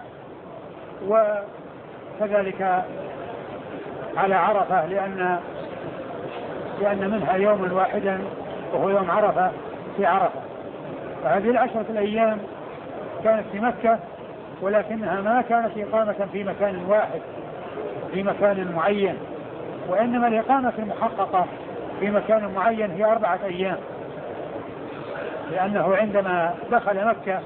وكذلك على عرفة لأن لأن منها يوما واحدا وهو يوم عرفة في عرفة. فهذه العشرة الأيام كانت في مكة، ولكنها ما كانت إقامة في مكان واحد في مكان معين، وإنما الإقامة المحققة في مكان معين هي أربعة أيام، لأنه عندما دخل مكة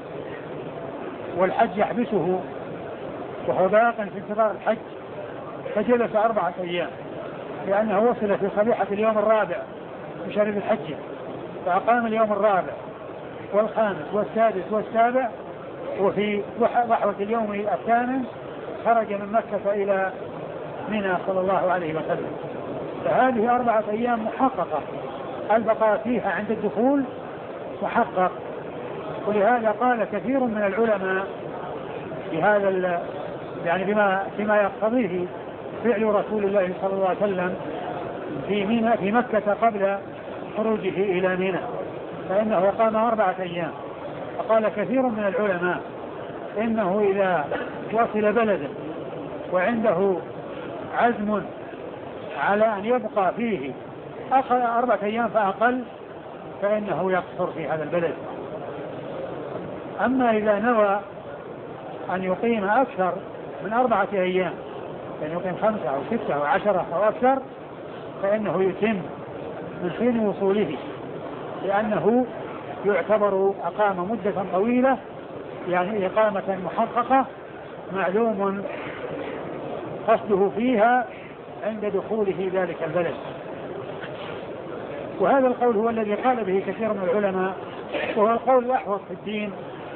والحج يحبسه وهو باق في انتظار الحج فجلس أربعة أيام، لأنه وصل في صبيحة اليوم الرابع من شهر الحج، فأقام اليوم الرابع والخامس والسادس والسابع، وفي ضحوة اليوم الثامن خرج من مكة إلى منى صلى الله عليه وسلم. فهذه أربعة أيام محققة، البقاء فيها عند الدخول محقق. ولهذا قال كثير من العلماء بهذا يعني بما فيما يقتضيه فعل رسول الله صلى الله عليه وسلم في منى في مكة قبل خروجه إلى منى، فإنه قام أربعة أيام. فقال كثير من العلماء إنه إذا وصل بلدا وعنده عزم على أن يبقى فيه أربعة أيام فأقل فإنه يقصر في هذا البلد. أما إذا نوى أن يقيم أكثر من أربعة أيام، يعني يقيم خمسة أو ستة أو عشرة أو أكثر، فإنه يتم من حين وصوله، لأنه يعتبر أقام مدة طويلة، يعني إقامة محققة معلوم قصده فيها عند دخوله ذلك البلد. وهذا القول هو الذي قال به كثير من العلماء، وهو القول الأحوط في الدين.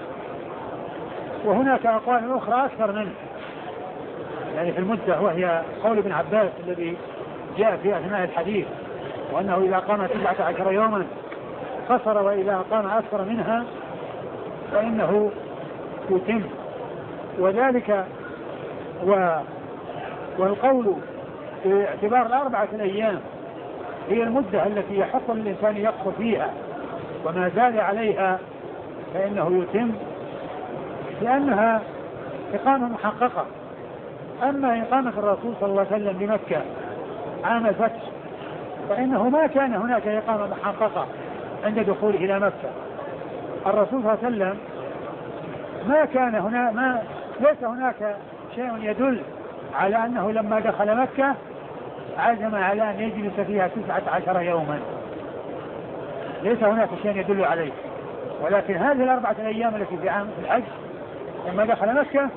وهناك أقوال أخرى أكثر منه يعني في المدة، وهي قول ابن عباس الذي جاء في أثناء الحديث، وأنه إذا قام تسعة عشر يوما قصر، وإذا قام أكثر منها فإنه يتم. وذلك و والقول في اعتبار الأربعة الأيام هي المدة التي يحق للإنسان يقصر فيها، وما زال عليها فإنه يتم، لأنها إقامة محققة. أما إقامة الرسول صلى الله عليه وسلم بمكة عام الفتح فإنه ما كان هناك إقامة محققة عند دخوله إلى مكة. الرسول صلى الله عليه وسلم ما كان هنا ما ليس هناك شيء يدل على أنه لما دخل مكة عزم على أن يجلس فيها تسعة عشر يوما، ليس هناك شيء يدل عليه. ولكن هذه الأربعة الأيام التي في عام الحج لما دخل مكة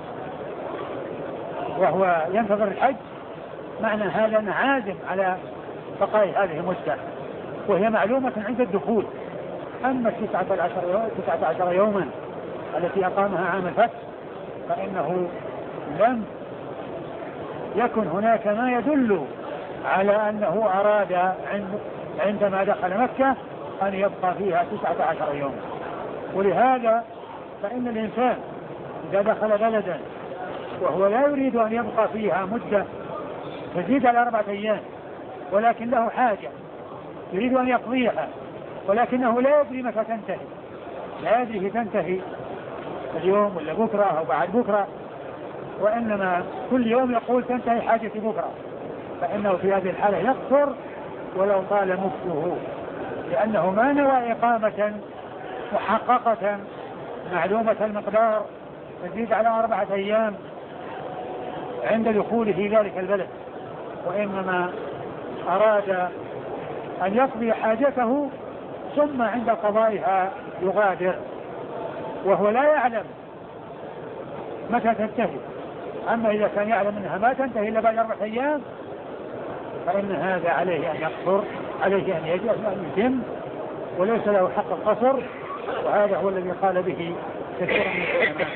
وهو ينتظر الحج، معنى هذا أنه عازم على بقاء هذه المدة، وهي معلومة عند الدخول. أما التسعة عشر يوما التي أقامها عام الفتح فإنه لم يكن هناك ما يدل على أنه أراد عندما دخل مكة أن يبقى فيها تسعة عشر يوما. ولهذا فإن الإنسان إذا دخل بلدا وهو لا يريد أن يبقى فيها مدة تزيد على أربعة أيام، ولكن له حاجة يريد أن يقضيها، ولكنه لا يدري متى تنتهي، لا يدري تنتهي اليوم ولا بكرة أو بعد بكرة، وإنما كل يوم يقول تنتهي حاجتي بكرة، فإنه في هذه الحالة يقصر ولو طال مكثه، لأنه ما نوى إقامة محققة معلومة المقدار تزيد على أربعة أيام عند دخوله في ذلك البلد، وإنما أراد أن يقضي حاجته ثم عند قضائها يغادر، وهو لا يعلم متى تنتهي. أما إذا كان يعلم أنها ما تنتهي إلا بعد أربعة أيام فإن هذا عليه أن يقصر، عليه أن يجب أن يتم، وليس له حق القصر. وهذا هو الذي قال به كثير من العلماء.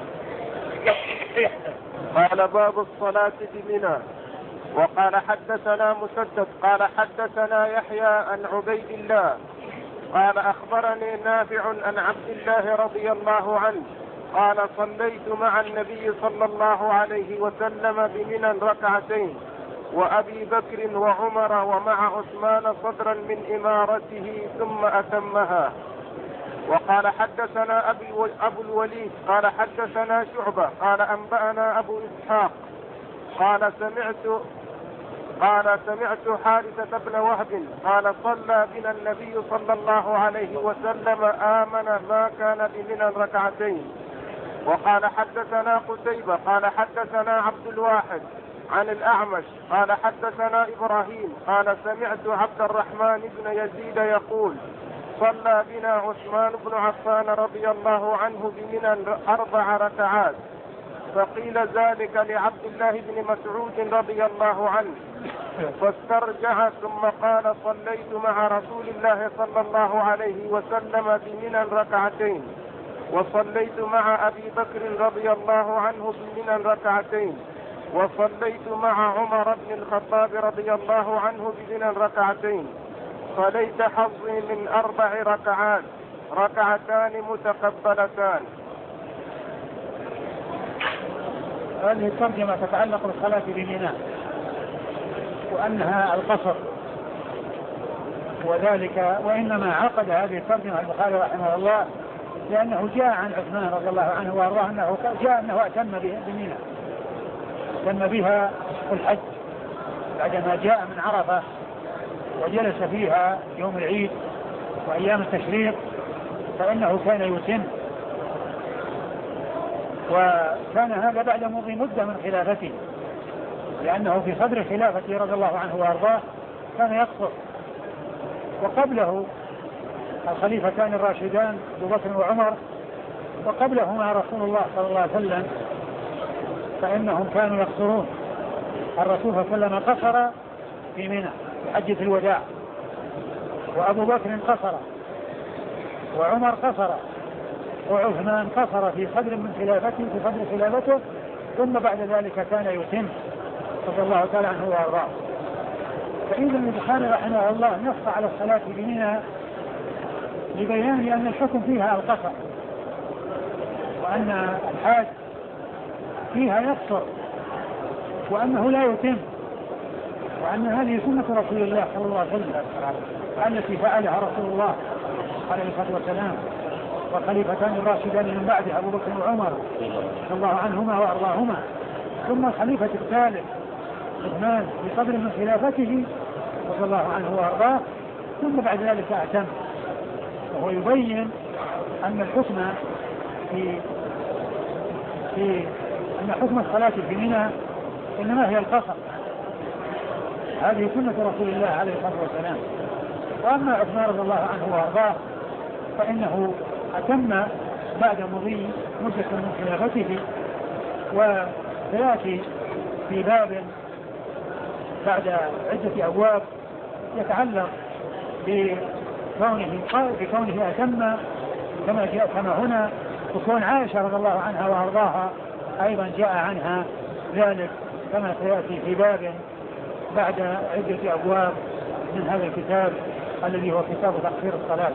قال باب الصلاة بمنى. وقال حدثنا مسدد قال حدثنا يحيى عن عبيد الله قال أخبرني نافع عن عبد الله رضي الله عنه قال صليت مع النبي صلى الله عليه وسلم بمنى ركعتين وأبي بكر وعمر ومع عثمان صدرا من إمارته ثم أتمها. وقال حدثنا أبو الوليد قال حدثنا شعبة قال أنبأنا أبو إسحاق قال سمعت قال سمعت حارثة بن وهب قال صلى بنا النبي صلى الله عليه وسلم آمن ما كان بمنى ركعتين. وقال حدثنا قتيبة قال حدثنا عبد الواحد عن الأعمش قال حدثنا إبراهيم قال سمعت عبد الرحمن بن يزيد يقول صلى بنا عثمان بن عفان رضي الله عنه بمنى أربع ركعات، فقيل ذلك لعبد الله بن مسعود رضي الله عنه فاسترجع ثم قال صليت مع رسول الله صلى الله عليه وسلم بمنى ركعتين وصليت مع أبي بكر رضي الله عنه بمنى ركعتين وصليت مع عمر بن الخطاب رضي الله عنه بمنى ركعتين، فليت حظي من أربع ركعات ركعتان متقبلتان. هذه الترجمة تتعلق بالصلاة بمنى وأنها القصر، وذلك وإنما عقد هذه الترجمة البخاري رحمه الله لأنه جاء عن عثمان رضي الله عنه وأرضاه أنه جاء أنه أتم بمنى، أتم بها الحج بعدما جاء من عرفة وجلس فيها يوم العيد وأيام التشريق، فإنه كان يتم، وكان هذا بعد مضي مدة من خلافته، لأنه في صدر خلافته رضي الله عنه وأرضاه كان يقصر، وقبله الخليفتان الراشدان أبو بكر وعمر، وقبلهما رسول الله صلى الله عليه وسلم، فإنهم كانوا يقصرون. الرسول صلى الله عليه وسلم قصر في منى في حجة الوداع، وأبو بكر قصر، وعمر قصر، وعثمان قصر في صدر من خلافته في صدر خلافته، ثم بعد ذلك كان يتم رضي الله تعالى عنه وأرضاه. فإذا البخاري رحمه الله نص على الصلاة بمنى لبيان أن الحكم فيها القصر، وأن الحاج فيها يقصر، وأنه لا يتم، وأن هذه سنة رسول الله صلى الله عليه وسلم التي فعلها رسول الله عليه الصلاة والسلام وخليفتان الراشدان من بعده أبو بكر وعمر رضي الله عنهما وأرضاهما، ثم الخليفة الثالث عثمان في صدر من خلافته رضي الله عنه وأرضاه، ثم بعد ذلك أتم. وهو يبين أن الحكم في في أن حكم الصلاة في منى إنما هي القصر، هذه سنة رسول الله عليه الصلاة والسلام. وأما عثمان رضي الله عنه وأرضاه فإنه أتم بعد مضي مدة من خلافته، وسيأتي في باب بعد عدة أبواب يتعلق بكونه بكونه أتم كما جاء كما هنا، وكون عائشة رضي الله عنها وأرضاها أيضا جاء عنها ذلك كما سيأتي في باب بعد عدة أبواب من هذا الكتاب الذي هو كتاب تقصير الصلاة.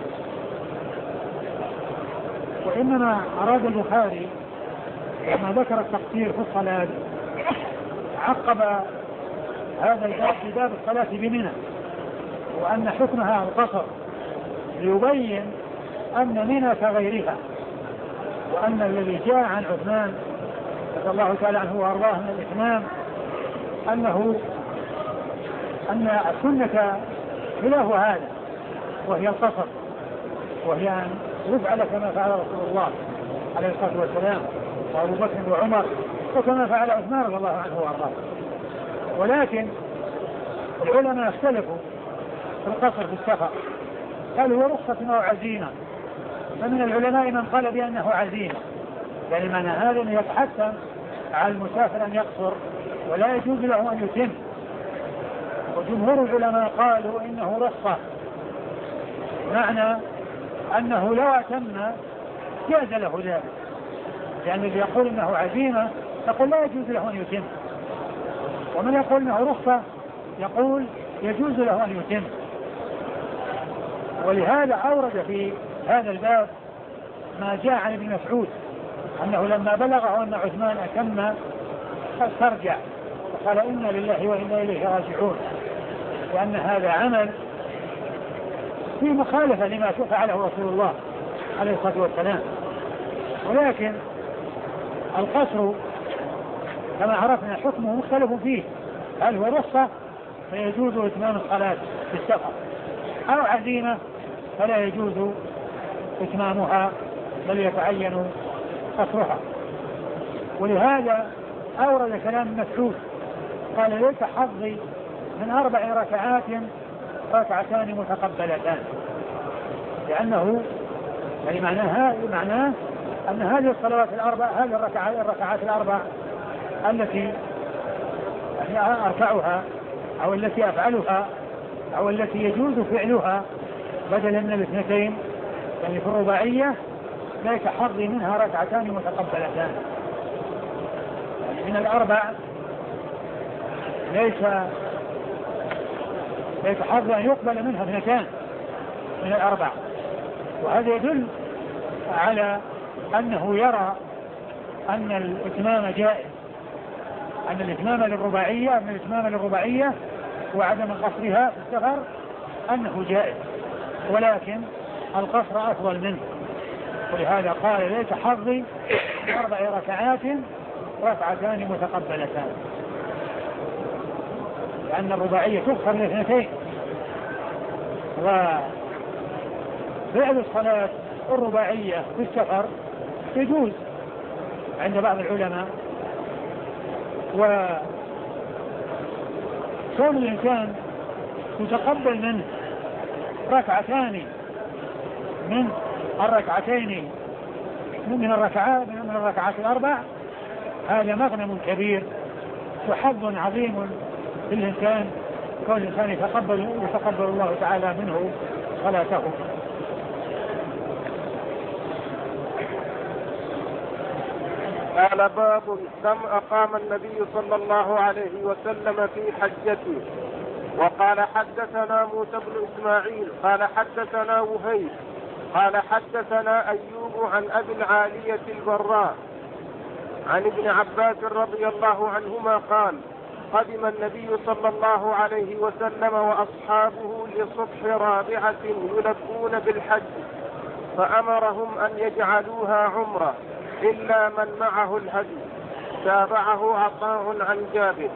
وإنما أراد البخاري لما ذكر التقصير في الصلاة عقب هذا الباب في باب الصلاة بمنى وأن حكمها القصر، ليبين أن منى كغيرها، وأن الذي جاء عن عثمان رضي الله تعالى عنه وأرضاه من الإتمام أنه أن السنة خلاف هذا، وهي القصر، وهي أن يفعل كما فعل رسول الله عليه الصلاة والسلام وأبو بكر وعمر، وكما فعل عثمان رضي الله عنه وأرضاه. ولكن العلماء اختلفوا في القصر في السفر، قالوا هو رخصة أو عزيمة، فمن العلماء من قال بأنه عزيمة، يعني معنى هذا أنه يتحتم على المسافر أن يقصر ولا يجوز له أن يتم. وجمهور العلماء قالوا إنه رخصة، معنى أنه لو أتم جاز له ذلك، لأن اللي يقول إنه عزيمة يقول لا يجوز له أن يتم، ومن يقول إنه رخصة يقول يجوز له أن يتم. ولهذا أورد في هذا الباب ما جاء عن ابن مسعود أنه لما بلغه أن عثمان أتم فاسترجع وقال إنا لله وإنا إليه راجعون، وأن هذا عمل في مخالفة لما فعله رسول الله عليه الصلاة والسلام. ولكن القصر كما عرفنا حكمه مختلف فيه، هل هو رخصة فيجوز إتمام الصلاة في السفر، أو عزيمة فلا يجوز إتمامها بل يتعين قصرها. ولهذا أورد كلام مسعود قال ليس حظي من أربع ركعات ركعتان متقبلتان، لأنه يعني معناها معناه أن هذه الصلوات الأربع هذه الركعات الركعات الأربع التي أركعها أو التي أفعلها أو التي يجوز فعلها بدلا من الاثنتين يعني في الرباعية ليس حظي منها ركعتان متقبلتان، يعني من الأربع ليس ليس حظ أن يقبل منها اثنتان من الأربع، وهذا يدل على أنه يرى أن الإتمام جائز، أن الإتمام للرباعية من الإتمام للرباعية وعدم قصرها في السفر أنه جائز، ولكن القصر أفضل منه. ولهذا قال ليس حظي أربع ركعات ركعتان متقبلتان، لأن الرباعية تغفر لاثنتين. وفعل الصلاة الرباعية في السفر يجوز عند بعض العلماء، وكون الإنسان يتقبل منه ركعتان من الركعتين من الركعات من الركعات الأربع، هذا مغنم كبير وحظ عظيم للإنسان، كون الإنسان يتقبل يتقبل الله تعالى منه صلاته. قال باب كم أقام النبي صلى الله عليه وسلم في حجته. وقال حدثنا موسى بن إسماعيل قال حدثنا وهيب قال حدثنا أيوب عن أبي العالية البراء عن ابن عباس رضي الله عنهما قال قدم النبي صلى الله عليه وسلم وأصحابه لصبح رابعة يلبون بالحج، فأمرهم أن يجعلوها عمرة إلا من معه الهدي. تابعه عطاء عن جابر.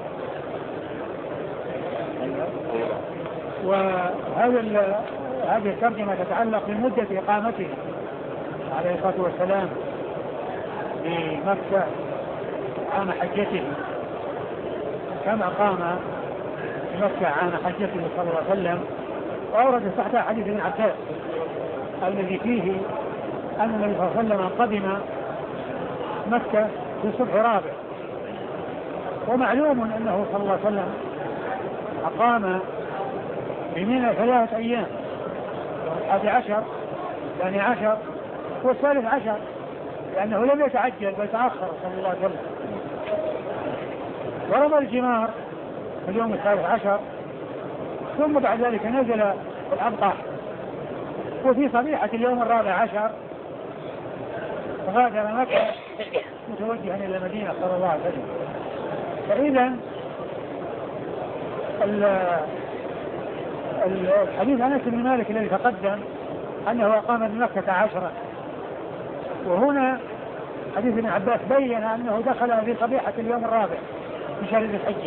وهذا هذه الترجمة تتعلق بمدة إقامته عليه الصلاة والسلام في مكة عام حجته، كم أقام في مكة عام حجته صلى الله عليه وسلم. وأورد تحت حديث ابن عباس الذي فيه أن النبي صلى الله عليه وسلم قدم مكة في صبح رابع، ومعلوم أنه صلى الله عليه وسلم أقام بمنى ثلاثة أيام، الحادي عشر الثاني عشر والثالث عشر، لأنه لم يتعجل بل تأخر صلى الله عليه وسلم. ورمى الجمار في اليوم الثالث عشر، ثم بعد ذلك نزل الأبطح، وفي صبيحة اليوم الرابع عشر غادر مكة متوجها إلى المدينة صلى الله عليه وسلم. فإذا الحديث عن أنس بن مالك الذي تقدم أنه أقام بمكة عشرة، وهنا حديث ابن عباس بين أنه دخل في صبيحة اليوم الرابع من شهر ذي الحجة،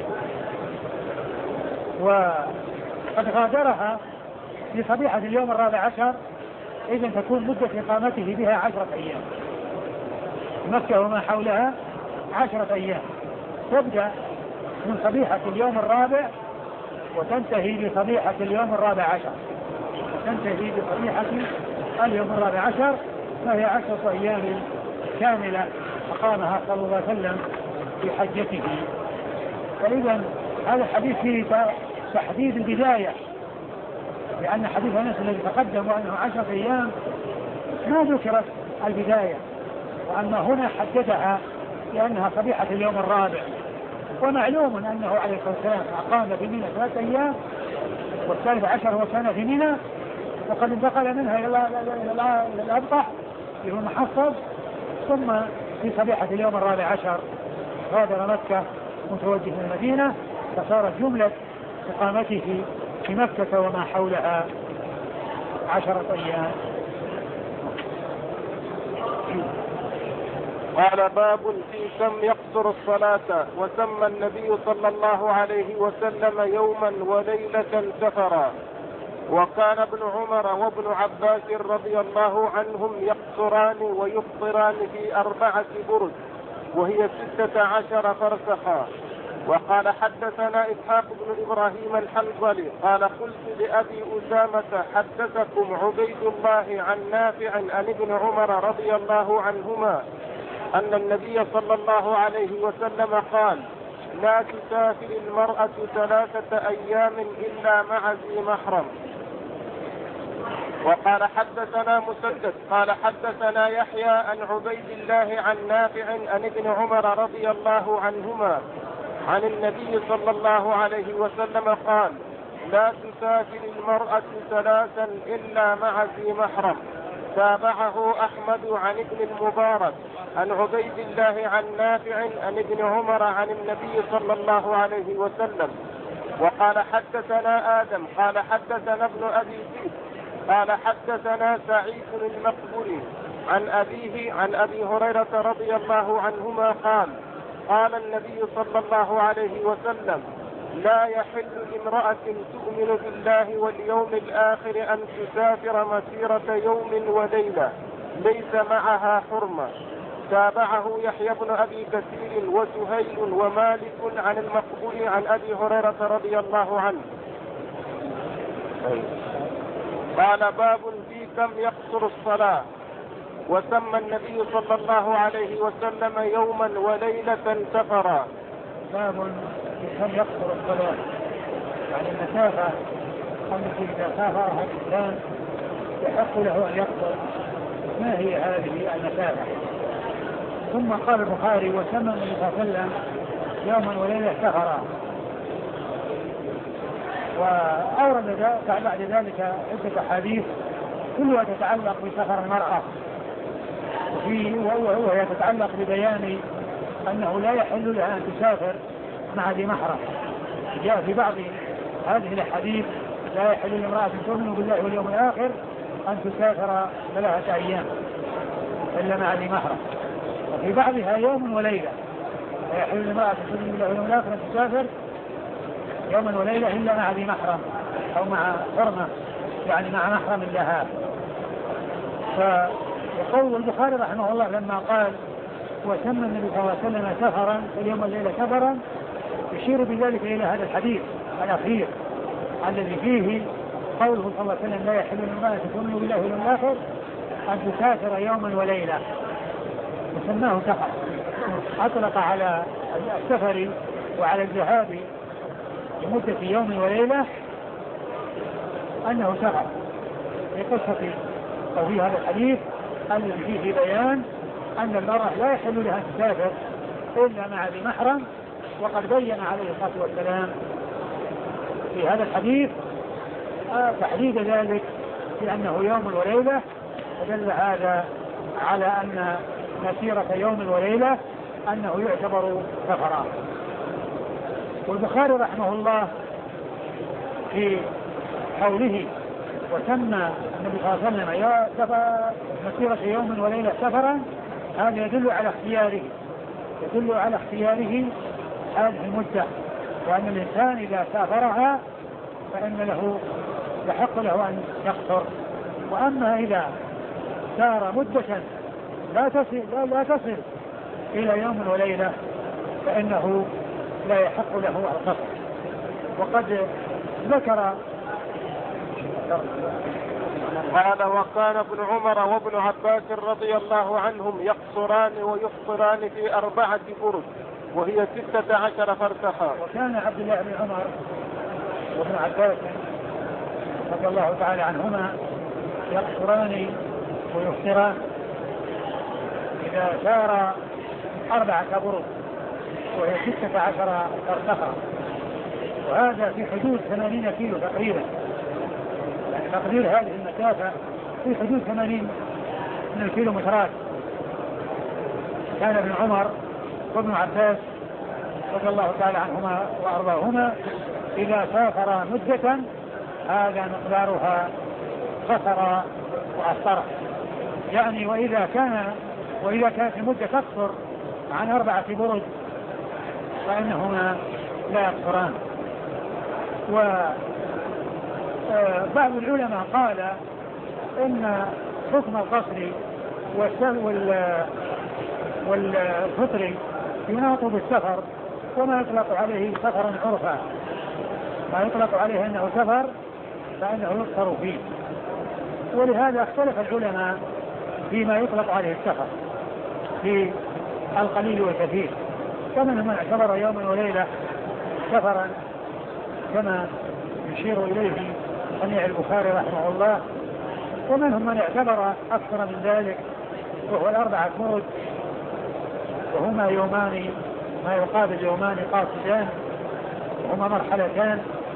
وقد غادرها في صبيحة اليوم الرابع عشر، إذا تكون مدة إقامته بها عشرة أيام، مكة وما حولها عشرة أيام، تبدأ من صبيحة اليوم الرابع وتنتهي بصبيحة اليوم الرابع عشر، تنتهي بصبيحة اليوم الرابع عشر، فهي عشرة أيام كاملة أقامها صلى الله عليه وسلم في حجته. فإذا هذا الحديث فيه تحديد البداية، لأن حديث أنس الذي تقدم وأنه عشرة أيام ما ذكرت البداية، وأما هنا حددها لأنها صبيحة اليوم الرابع. ومعلوم أنه عليه الصلاة والسلام أقام بمنى ثلاثة أيام، والثالث عشر هو كان في منى، وقد انتقل منها إلى الأبطح اللي هو محصب، ثم في صبيحة اليوم الرابع عشر غادر مكة متوجه إلى المدينة، فصارت جملة إقامته في مكة وما حولها عشرة أيام. قال باب في كم يقصر الصلاة. وسمى النبي صلى الله عليه وسلم يوما وليلة سفرا. وكان ابن عمر وابن عباس رضي الله عنهم يقصران ويفطران في أربعة برد، وهي ستة عشر فرسخا. وقال حدثنا إسحاق بن إبراهيم الحنظلي قال قلت لأبي أسامة حدثكم عبيد الله عن نافع عن ابن عمر رضي الله عنهما أن النبي صلى الله عليه وسلم قال لا تسافر المرأة ثلاثة أيام إلا مع ذي محرم. وقال حدثنا مسدد قال حدثنا يحيى عن عبيد الله عن نافع عن ابن عمر رضي الله عنهما عن النبي صلى الله عليه وسلم قال: لا تسافر المرأة ثلاثا إلا مع ذي محرم. تابعه أحمد عن ابن المبارك عن عبيد الله عن نافع عن ابن عمر عن النبي صلى الله عليه وسلم. وقال: حدثنا آدم قال حدثنا ابن أبي زيد قال حدثنا سعيد المقبري عن أبيه عن أبي هريرة رضي الله عنهما قال: قال النبي صلى الله عليه وسلم: لا يحل لامرأة تؤمن بالله واليوم الآخر أن تسافر مسيرة يوم وليلة ليس معها حرمة. تابعه يحيى بن أبي كثير وسهيل ومالك عن المقبول عن أبي هريرة رضي الله عنه. قال: باب في كم يقصر الصلاة. وسمى النبي صلى الله عليه وسلم يوما وليلة سفرا. باب في كم يقصر الصلاة، يعني المسافة التي إذا سافرها الإنسان يحق له أن يقصر، ما هي هذه المسافة؟ ثم قال البخاري: وسمى النبي صلى الله عليه وسلم يوما وليلة سفرا. وأورد بعد ذلك عدة أحاديث كلها تتعلق بسفر المرأة، وهي تتعلق ببيان أنه لا يحل لها أن تسافر مع ذي محرم. جاء في بعض هذه الأحاديث: لا يحل لامرأة تؤمن بالله واليوم الآخر أن تسافر ثلاثة أيام إلا مع ذي محرم. وفي بعضها يوم وليلة: لا يحل لامرأة تؤمن بالله واليوم الآخر أن تسافر يوما وليلة إلا مع ذي محرم أو مع حرمة، يعني مع محرم لها. فيقول البخاري رحمه الله لما قال: وسمى النبي صلى الله عليه وسلم سفرا اليوم والليلة سفرا، يشير بذلك إلى هذا الحديث الأخير الذي فيه قوله صلى الله عليه وسلم: لا يحل لامرأة تؤمن بالله واليوم الآخر أن تسافر يوما وليلة، وسماه سفر. أطلق على السفر وعلى الذهاب لمدة يوم وليلة أنه سفر، في قصة أو في هذا الحديث الذي فيه بيان أن المرأة لا يحل لها أن تسافر إلا مع ذي محرم. وقد بين عليه الصلاة والسلام في هذا الحديث تحديد ذلك بأنه يوم وليلة، فدل هذا على أن مسيرة يوم وليلة أنه يعتبر سفرا. والبخاري رحمه الله في قوله: وسمى النبي صلى الله عليه وسلم يا مسيرة يوم وليلة سفرا، هذا يدل على اختياره يدل على اختياره هذه المدة، وأن الإنسان إذا سافرها فإن له يحق له أن يقصر. وأما إذا سار مدة لا تصل لا, لا تصل إلى يوم وليلة فإنه لا يحق له القصر. وقد ذكر قال: وكان ابن عمر وابن عباس رضي الله عنهم يقصران ويفطران في أربعة برد وهي ستة عشر فرسخا. وكان عبد الله بن عمر وابن عباس رضي الله تعالى عنهما يقصران ويفطران إذا سار أربعة برد وهي ستة عشر فرسخا، وهذا في حدود ثمانين كيلو تقريبا، يعني تقدير هذه المسافة في حدود ثمانين من الكيلومترات. كان ابن عمر وابن عباس رضي الله تعالى عنهما وأرضاهما إذا سافر مدة هذا مقدارها قصر وأفطر، يعني وإذا كان وإذا كانت المدة تقصر عن أربعة برد فإنهما لا يقصران. وبعض العلماء قال إن حكم القصر والفطر يناط بالسفر، وما يطلق عليه سفرا عرفا، ما يطلق عليه أنه سفر فإنه يقصر فيه. ولهذا اختلف العلماء فيما يطلق عليه السفر في القليل والكثير، فمنهم من اعتبر يوما وليلة سفرا كما يشير إليه صنيع البخاري رحمه الله، ومنهم من اعتبر أكثر من ذلك وهو الأربعة برد وهما يومان ما يقابل يومان قاصدان، هما مرحلتان،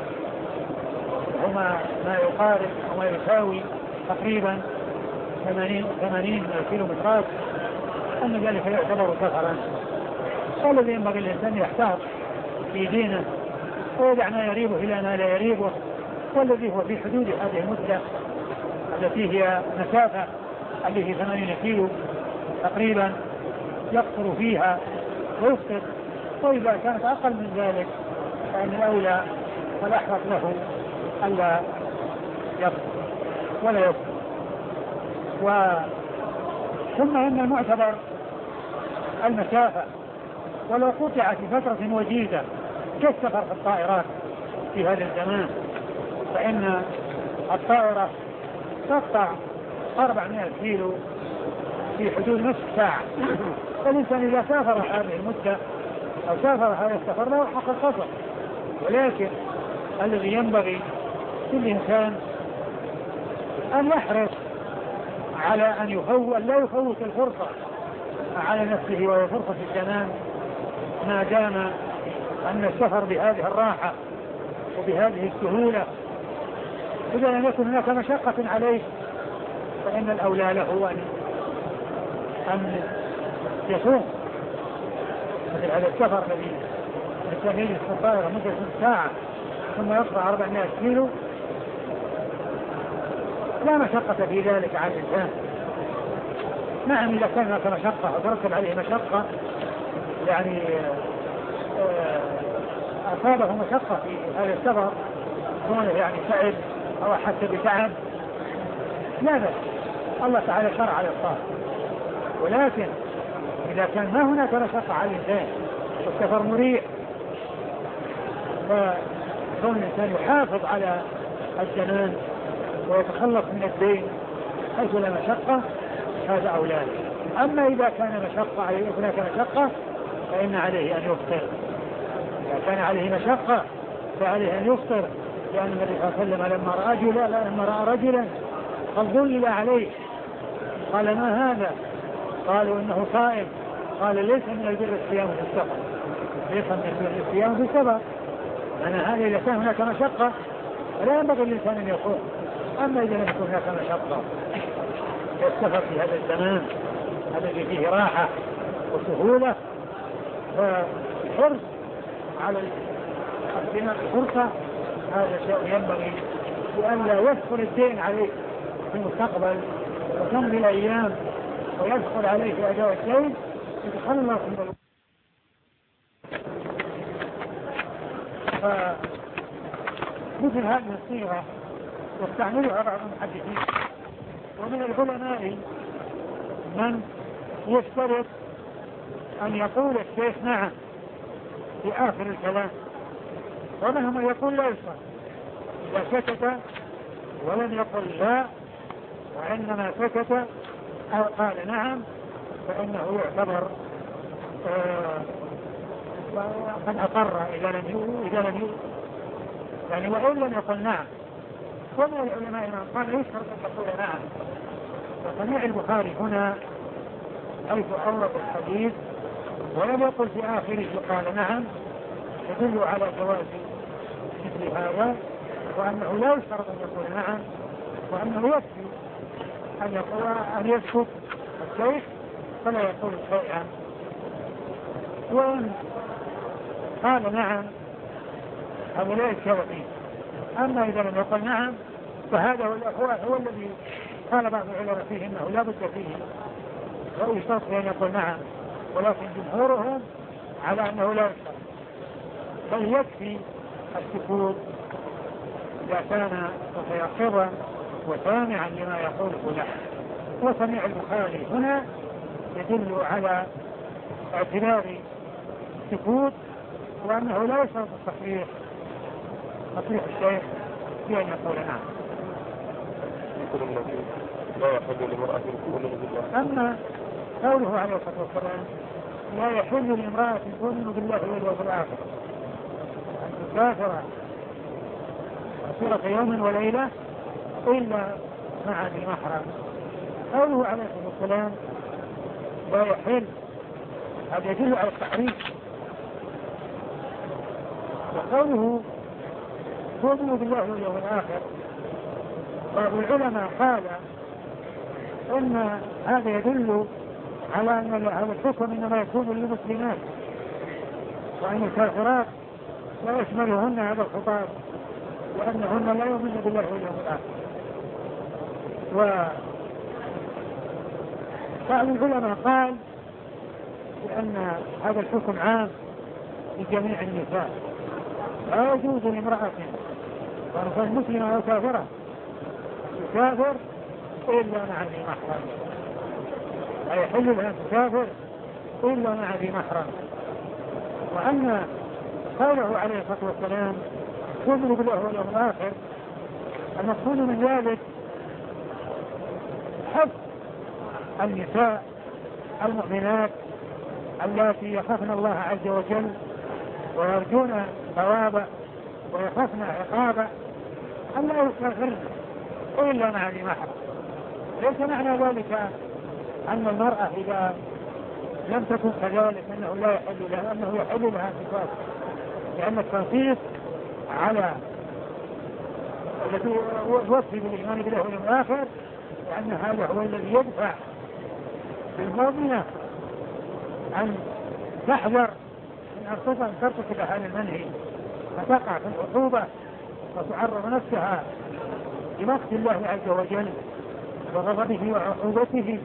هما ما يقارب وما يساوي تقريبا ثمانين كيلومترات، أن ذلك يعتبر سفرا. والذي ينبغي الإنسان يحتاط في دينه ويدع ما يريبه إلى ما لا يريبه، والذي هو في حدود هذه المدة التي هي مسافة اللي هي ثمانين كيلو تقريبا يقصر فيها ويفطر. وإذا كانت أقل من ذلك فإن الأولى والأحوط له ألا يفطر ولا يفطر. و ثم إن المعتبر المسافة، ولو قطعت في فترة وجيزة كالسفر في الطائرات في هذا الزمان، فإن الطائرة تقطع أربعمائة كيلو في حدود نصف ساعة. فالإنسان إذا سافر هذه المدة أو سافر هذا السفر له حق القصر. ولكن الذي ينبغي كل إنسان أن يحرص على أن يفوت لا يفوت الفرصة على نفسه وهي فرصة الزمان، ما دام أن السفر بهذه الراحة وبهذه السهولة إذا لم يكن هناك مشقة عليه فإن الأولى له أن أن يصوم. مثل هذا السفر الذي الإنسان يجلس في الطائرة مدة ساعة ثم يقطع أربعمائة كيلو لا مشقة في ذلك على الإنسان. نعم إذا كان هناك مشقة وترتب عليه مشقة يعني أصابه مشقة في هذا السفر كونه يعني تعب أو حتى بتعب لا بأس، الله تعالى شرع على الطاعة. ولكن إذا كان ما هناك مشقة على الإنسان والسفر مريح فكون الإنسان يحافظ على الزمان ويتخلص من الدين حيث لا مشقة هذا أولى. أما إذا كان مشقة عليه هناك مشقة فإن عليه أن يفطر. إذا كان عليه مشقة فعليه أن يفطر، لأن النبي صلى الله عليه وسلم لما رأى رجلا لما رأى رجلا قد ظلل عليه قال ما هذا؟ قالوا إنه صائم. قال ليس من البر الصيام في السفر، ليس من البر الصيام في السفر. أنا هذا إذا كان هناك مشقة فلا ينبغي للإنسان أن يصوم. أما إذا لم يكن هناك مشقة والسفر في هذا الزمان الذي فيه راحة وسهولة فالحرص على اغتنام الفرصة هذا شيء ينبغي، لأن لا يدخل الدين عليه في المستقبل وتمضي الأيام ويدخل عليه في أداء الدين يتخلص من فمثل هذه الصيغة يستعملها بعض المحدثين. ومن العلماء من يشترط أن يقول الشيخ نعم في آخر الكلام، ومنهم من يقول لا يشترط، إذا سكت ولم يقل لا وإنما سكت أو قال نعم فإنه يعتبر آه قد أقر إذا لم يقل إذا لم يقل يعني وإن لم يقل نعم. ومن العلماء من قال يشترط أن يقول نعم. وسمع البخاري هنا حيث أورد الحديث ولم يقل في آخره قال نعم يدل على جواز مثل هذا، وأنه لا يشترط أن يقول نعم، وأنه يكفي أن يقول أن يسكت الشيخ فلا يقول شيئا. وإن قال نعم هذا لا يشترط فيه. أما إذا لم يقل نعم فهذا هو, هو الذي قال بعض العلماء فيه إنه لا بد فيه لا يشترط أن يقول نعم، ولكن جمهورهم على أنه لا يشترط بل يكفي السكوت إذا كان متيقظا وسامعا لما يقوله له. وسمع البخاري هنا يدل على اعتبار السكوت وأنه لا يشترط التصريح تصريح الشيخ بأن يقول نعم. لا يحل لامرأة تؤمن بالله. أما قوله عليه الصلاة والسلام لا يحل لامرأة تؤمن بالله واليوم الآخر أن تسافر مسيرة يوم وليلة إلا مع ذي محرم. قوله عليه الصلاة والسلام لا يحل هذا يدل على التحريم وقوله تؤمنوا بالله واليوم الآخر، والعلماء قال إن هذا يدل على أن هذا الحكم إنما يكون للمسلمات، وأن الكافرات لا يشملهن هذا الخطاب، وأنهن لا يؤمنن بالله واليوم الآخر. وبعض العلماء قال بأن هذا الحكم عام لجميع النساء، لا يجوز لامرأة وأن كانت مسلمة أو كافرة تسافر إلا مع ذي محرم، لا يحل لها أن تسافر إلا مع ذي محرم. وأن قوله عليه الصلاة والسلام تؤمن بالله واليوم الآخر، المقصود من ذلك حث النساء المؤمنات اللاتي يخافن الله عز وجل ويرجون ثوابه ويخافن عقابه أن لا يسافرن إلا مع ذي محرم. ليس معنى ذلك أن المرأة إذا لم تكن كذلك أنه لا يحل لها أنه يحل لها أن تسافر، لأن التنصيص على الذي وصف بالإيمان بالله واليوم الآخر لأن هذا هو الذي يدفع بالمؤمنة أن تحذر من أن ترتكب هذا المنهي فتقع في العقوبة وتعرض نفسها لمقت الله عز وجل وغضبه وعقوبته.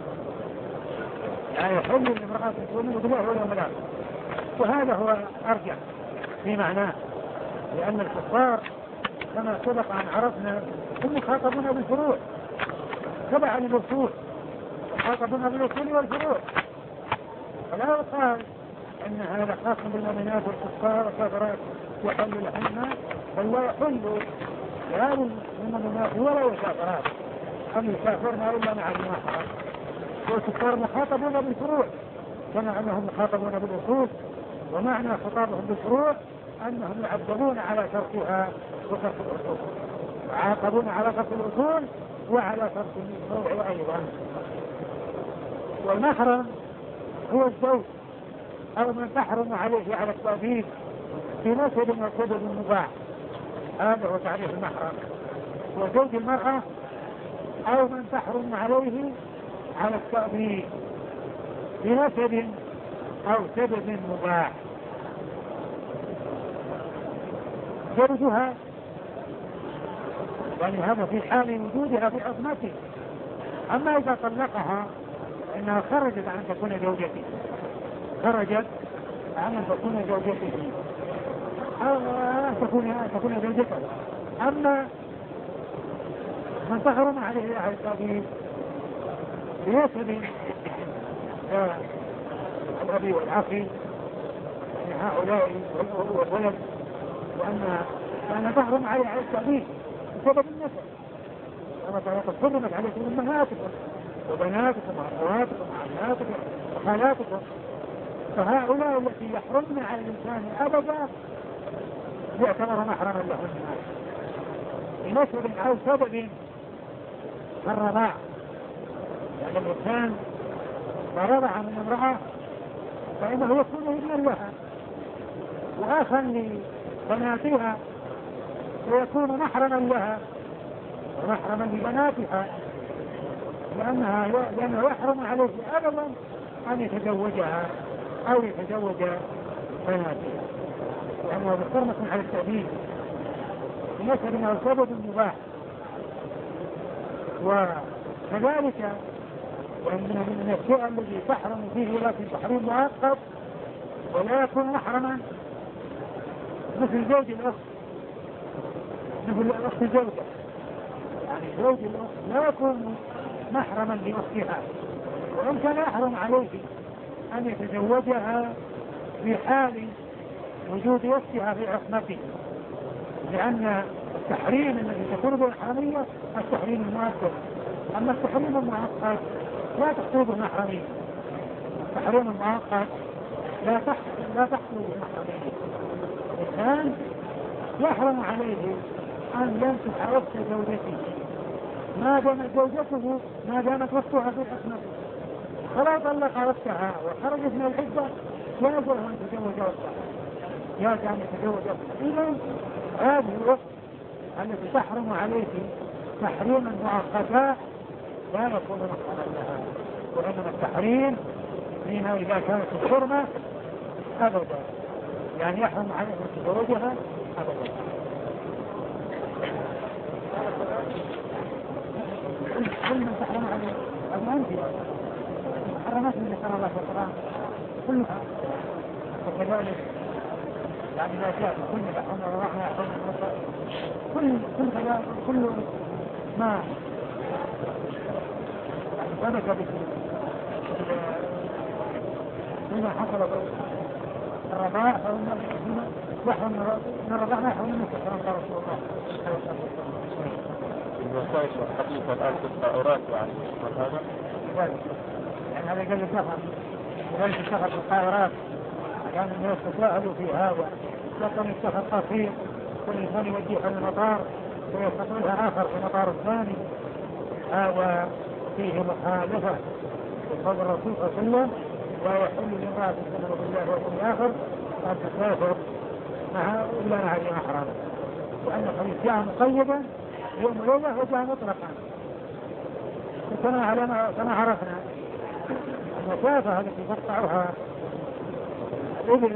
يعني يحل لامرأة تؤمن بالله واليوم الآخر، وهذا هو أرجع في معناه، لأن الكفار كما سبق أن عرفنا هم مخاطبون بالفروع تبعا للأصول، مخاطبون بالأصول والفروع، فلا يقال أن هذا خاص بالمؤمنات والكفار والكافرات يحل لهن، بل لا يحل لا للمؤمنات ولا الكافرات أن يسافرن إلا مع المحرم. والكفار مخاطبون بالفروع كما أنهم مخاطبون بالأصول، ومعنى خطابهم بالفروع أنهم يعذبون على تركها وترك الأصول، وعاقبون على ترك الأصول وعلى ترك الفروع أيضا. والمحرم هو الزوج أو من تحرم عليه على التأبيد في نسب وسبب مباح، هذا هو تعريف المحرم، هو زوج المرأة أو من تحرم عليه على التأبيد في نسب أو سبب مباح. زوجها يعني هذا في حال وجودها في عصمته، أما إذا طلقها فإنها خرجت عن أن تكون زوجته، خرجت عن أن تكون زوجته أو أن تكون أن تكون زوجته. أما من تحرم عليه على التأبيد بنسب الأبي والأخي هؤلاء والولد، وأن كان تحرم عليه على التأبيد بسبب النسب، كما قد حرمت عليكم أمهاتكم وبناتكم وأخواتكم وعماتكم وخالاتكم، فهؤلاء التي يحرمن على الإنسان أبدا يعتبر محرما لهن بنسب أو سبب الرضاع، لأن يعني الإنسان ما رضع من امرأة فإنه يكون ابنا لها وآخا لبناتها ويكون محرما لها ومحرما لبناتها، لأنها لأنه يحرم عليه أبدا أن يتزوجها أو يتزوج بناتها، لأنه بحرمة على التأبيد بنسب أو سبب مباح. وكذلك وإن من الشيء الذي تحرم فيه ولكن تحريم مؤقت ولا يكون محرما مثل زوج الأخت، مثل الأخت الزوجة، يعني زوج الأخت لا يكون محرما لأختها، وإن كان يحرم عليه أن يتزوجها في حال وجود أختها في عصمته، لأن التحريم الذي تكون بالحرمية التحريم المؤقت، أما التحريم المؤقت لا تحصل بالمحرمية، التحريم المؤقت لا تحصل لا تحصل بالمحرمية. الآن يحرم عليه أن يمسك أخت زوجته ما دامت زوجته ما دامت أختها في عصمته، فلا طلق أختها وخرجت من العدة جاز له أن تزوج أختها، جاز أن يتزوج إذا هذه الوقت التي تحرم عليك تحريما مؤقتا لا يكون مقصدا لها، وإنما التحريم فيما إذا كانت الحرمة أبدا، يعني يحرم عليك تزوجها أبدا. كل من تحرم عليه أبدا أنت محرمات من ذكر الله في القرآن كلها، وكذلك يعني لا شاء كل تحرم الرحمة يحرم الرحمة كل كل كذا كل ما يعني ثبت بما حصل الرضاع فإن يحرم من الرضاع ما يحرم منه كما قال رسول الله عليه الصلاة والسلام. الوسائل الحديثة الآن تتطاورات يعني هذا يعني هذا قال السفر وذلك السفر في الطائرات كان الناس تساءلوا في هذا، لكن السفر قصير كل إنسان يوديه إلى المطار ويستقبلها آخر في المطار الثاني، هذا فيه مخالفة لقول الرسول صلى الله عليه وسلم لا يحل لامرأة تؤمن بالله واليوم الآخر أن تسافر معها إلا مع ذي محرم، وأن الحديث جاء مقيدا يوم ليلة وجاء مطلقا كما علمنا كما عرفنا المسافة التي تقطعها الإبل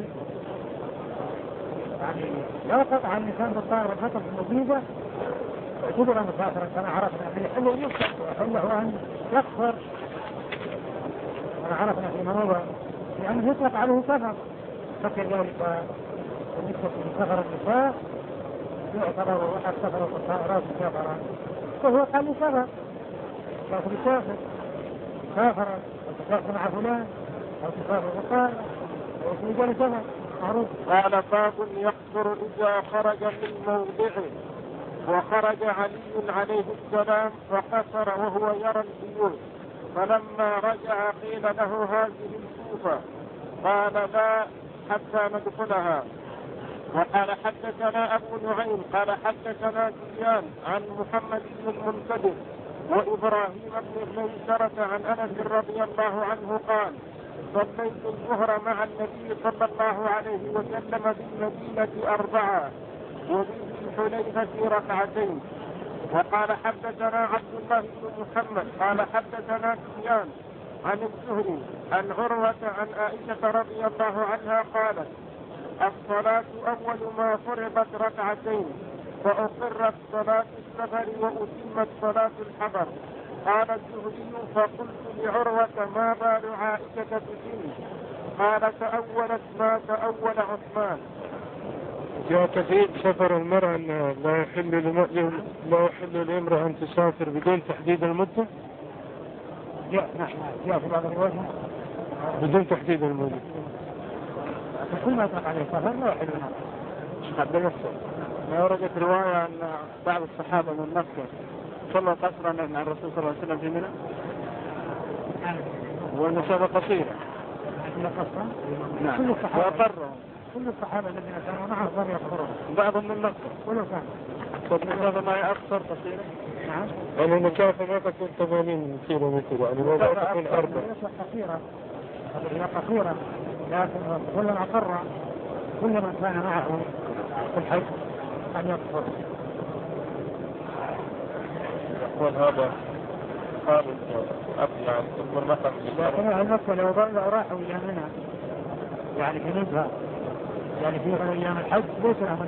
يعني لا قطع الإنسان بالطائرة والخطر المجيدة يعتبر مسافرا كما عرفنا أن يحل أن يكسر ويحل له أن يكفر، كما عرفنا في منوبة لأنه يطلق عليه سفر، فكذلك بالنسبة لسفر النساء يعتبر واحد سفر الطائرات سفرا وهو قال لي سفر لكن يسافر سافرا وتسافر مع فلان أو تسافر بالطائرة ويقول سفر معروف. قال باب يقصر إذا خرج من موضعه. وخرج علي عليه السلام فقصر وهو يرى البيوت، فلما رجع قيل له هذه الكوفة قال لا حتى ندخلها. وقال حدثنا أبو نعيم قال حدثنا سفيان عن محمد بن المنكدر وإبراهيم بن ميسرة عن أنس رضي الله عنه قال صليت الظهر مع النبي صلى الله عليه وسلم بالمدينة أربعة وبالحليفة ركعتين. وقال حدثنا عبد الله بن محمد قال حدثنا سفيان عن الزهري عن عروة عن عائشة رضي الله عنها قالت الصلاة أول ما فرضت ركعتين فأقرت صلاة السفر وأتمت صلاة الحضر. قال الزهري فقلت لعروة ما بال عائشة تسين؟ قال تأولت ما تأول عثمان. جاء تفيد سفر المرأة أن لا يحل لا يحل لامرأة أن تسافر بدون تحديد المدة؟ جاء نعم جاء في بعض الروايات بدون تحديد المدة. كل ما يطلق عليه سفر لا يحل لنا. قبل نفسه ما وردت رواية أن بعض الصحابة من مكة صلى قصرا مع الرسول صلى الله عليه وسلم في منى والمسافة قصيرة. نعم. كل الصحابة وأقرهم كل الصحابة الذين كانوا معه صار يقصرون بعضهم من مكة ولو كان فالمسافة ما يأخر قصيرة. نعم. يعني المسافة ما تكون ثمانين كيلو متر يعني ما تكون أربعة. قصيرة هي قصيرة لكن كلما أقر كل من كان معه في الحج أن يقصر. يقول هذا قابل أبنى ثم المطر لكن أهل مكة لو راحوا إلى منى يعني في نزهة يعني في أيام الحج ليس لهم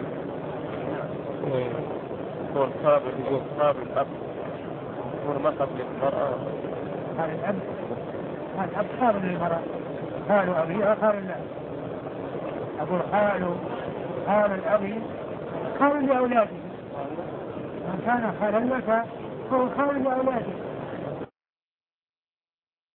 يقول قابل يقول قابل أب ثم المطر للمرأة. هذا الأب هذا الأب قابل للمرأة خال أبيها خال الله أقول خال خال الأبي خال لأولاده من كان خالا لك فهو خال لأولاده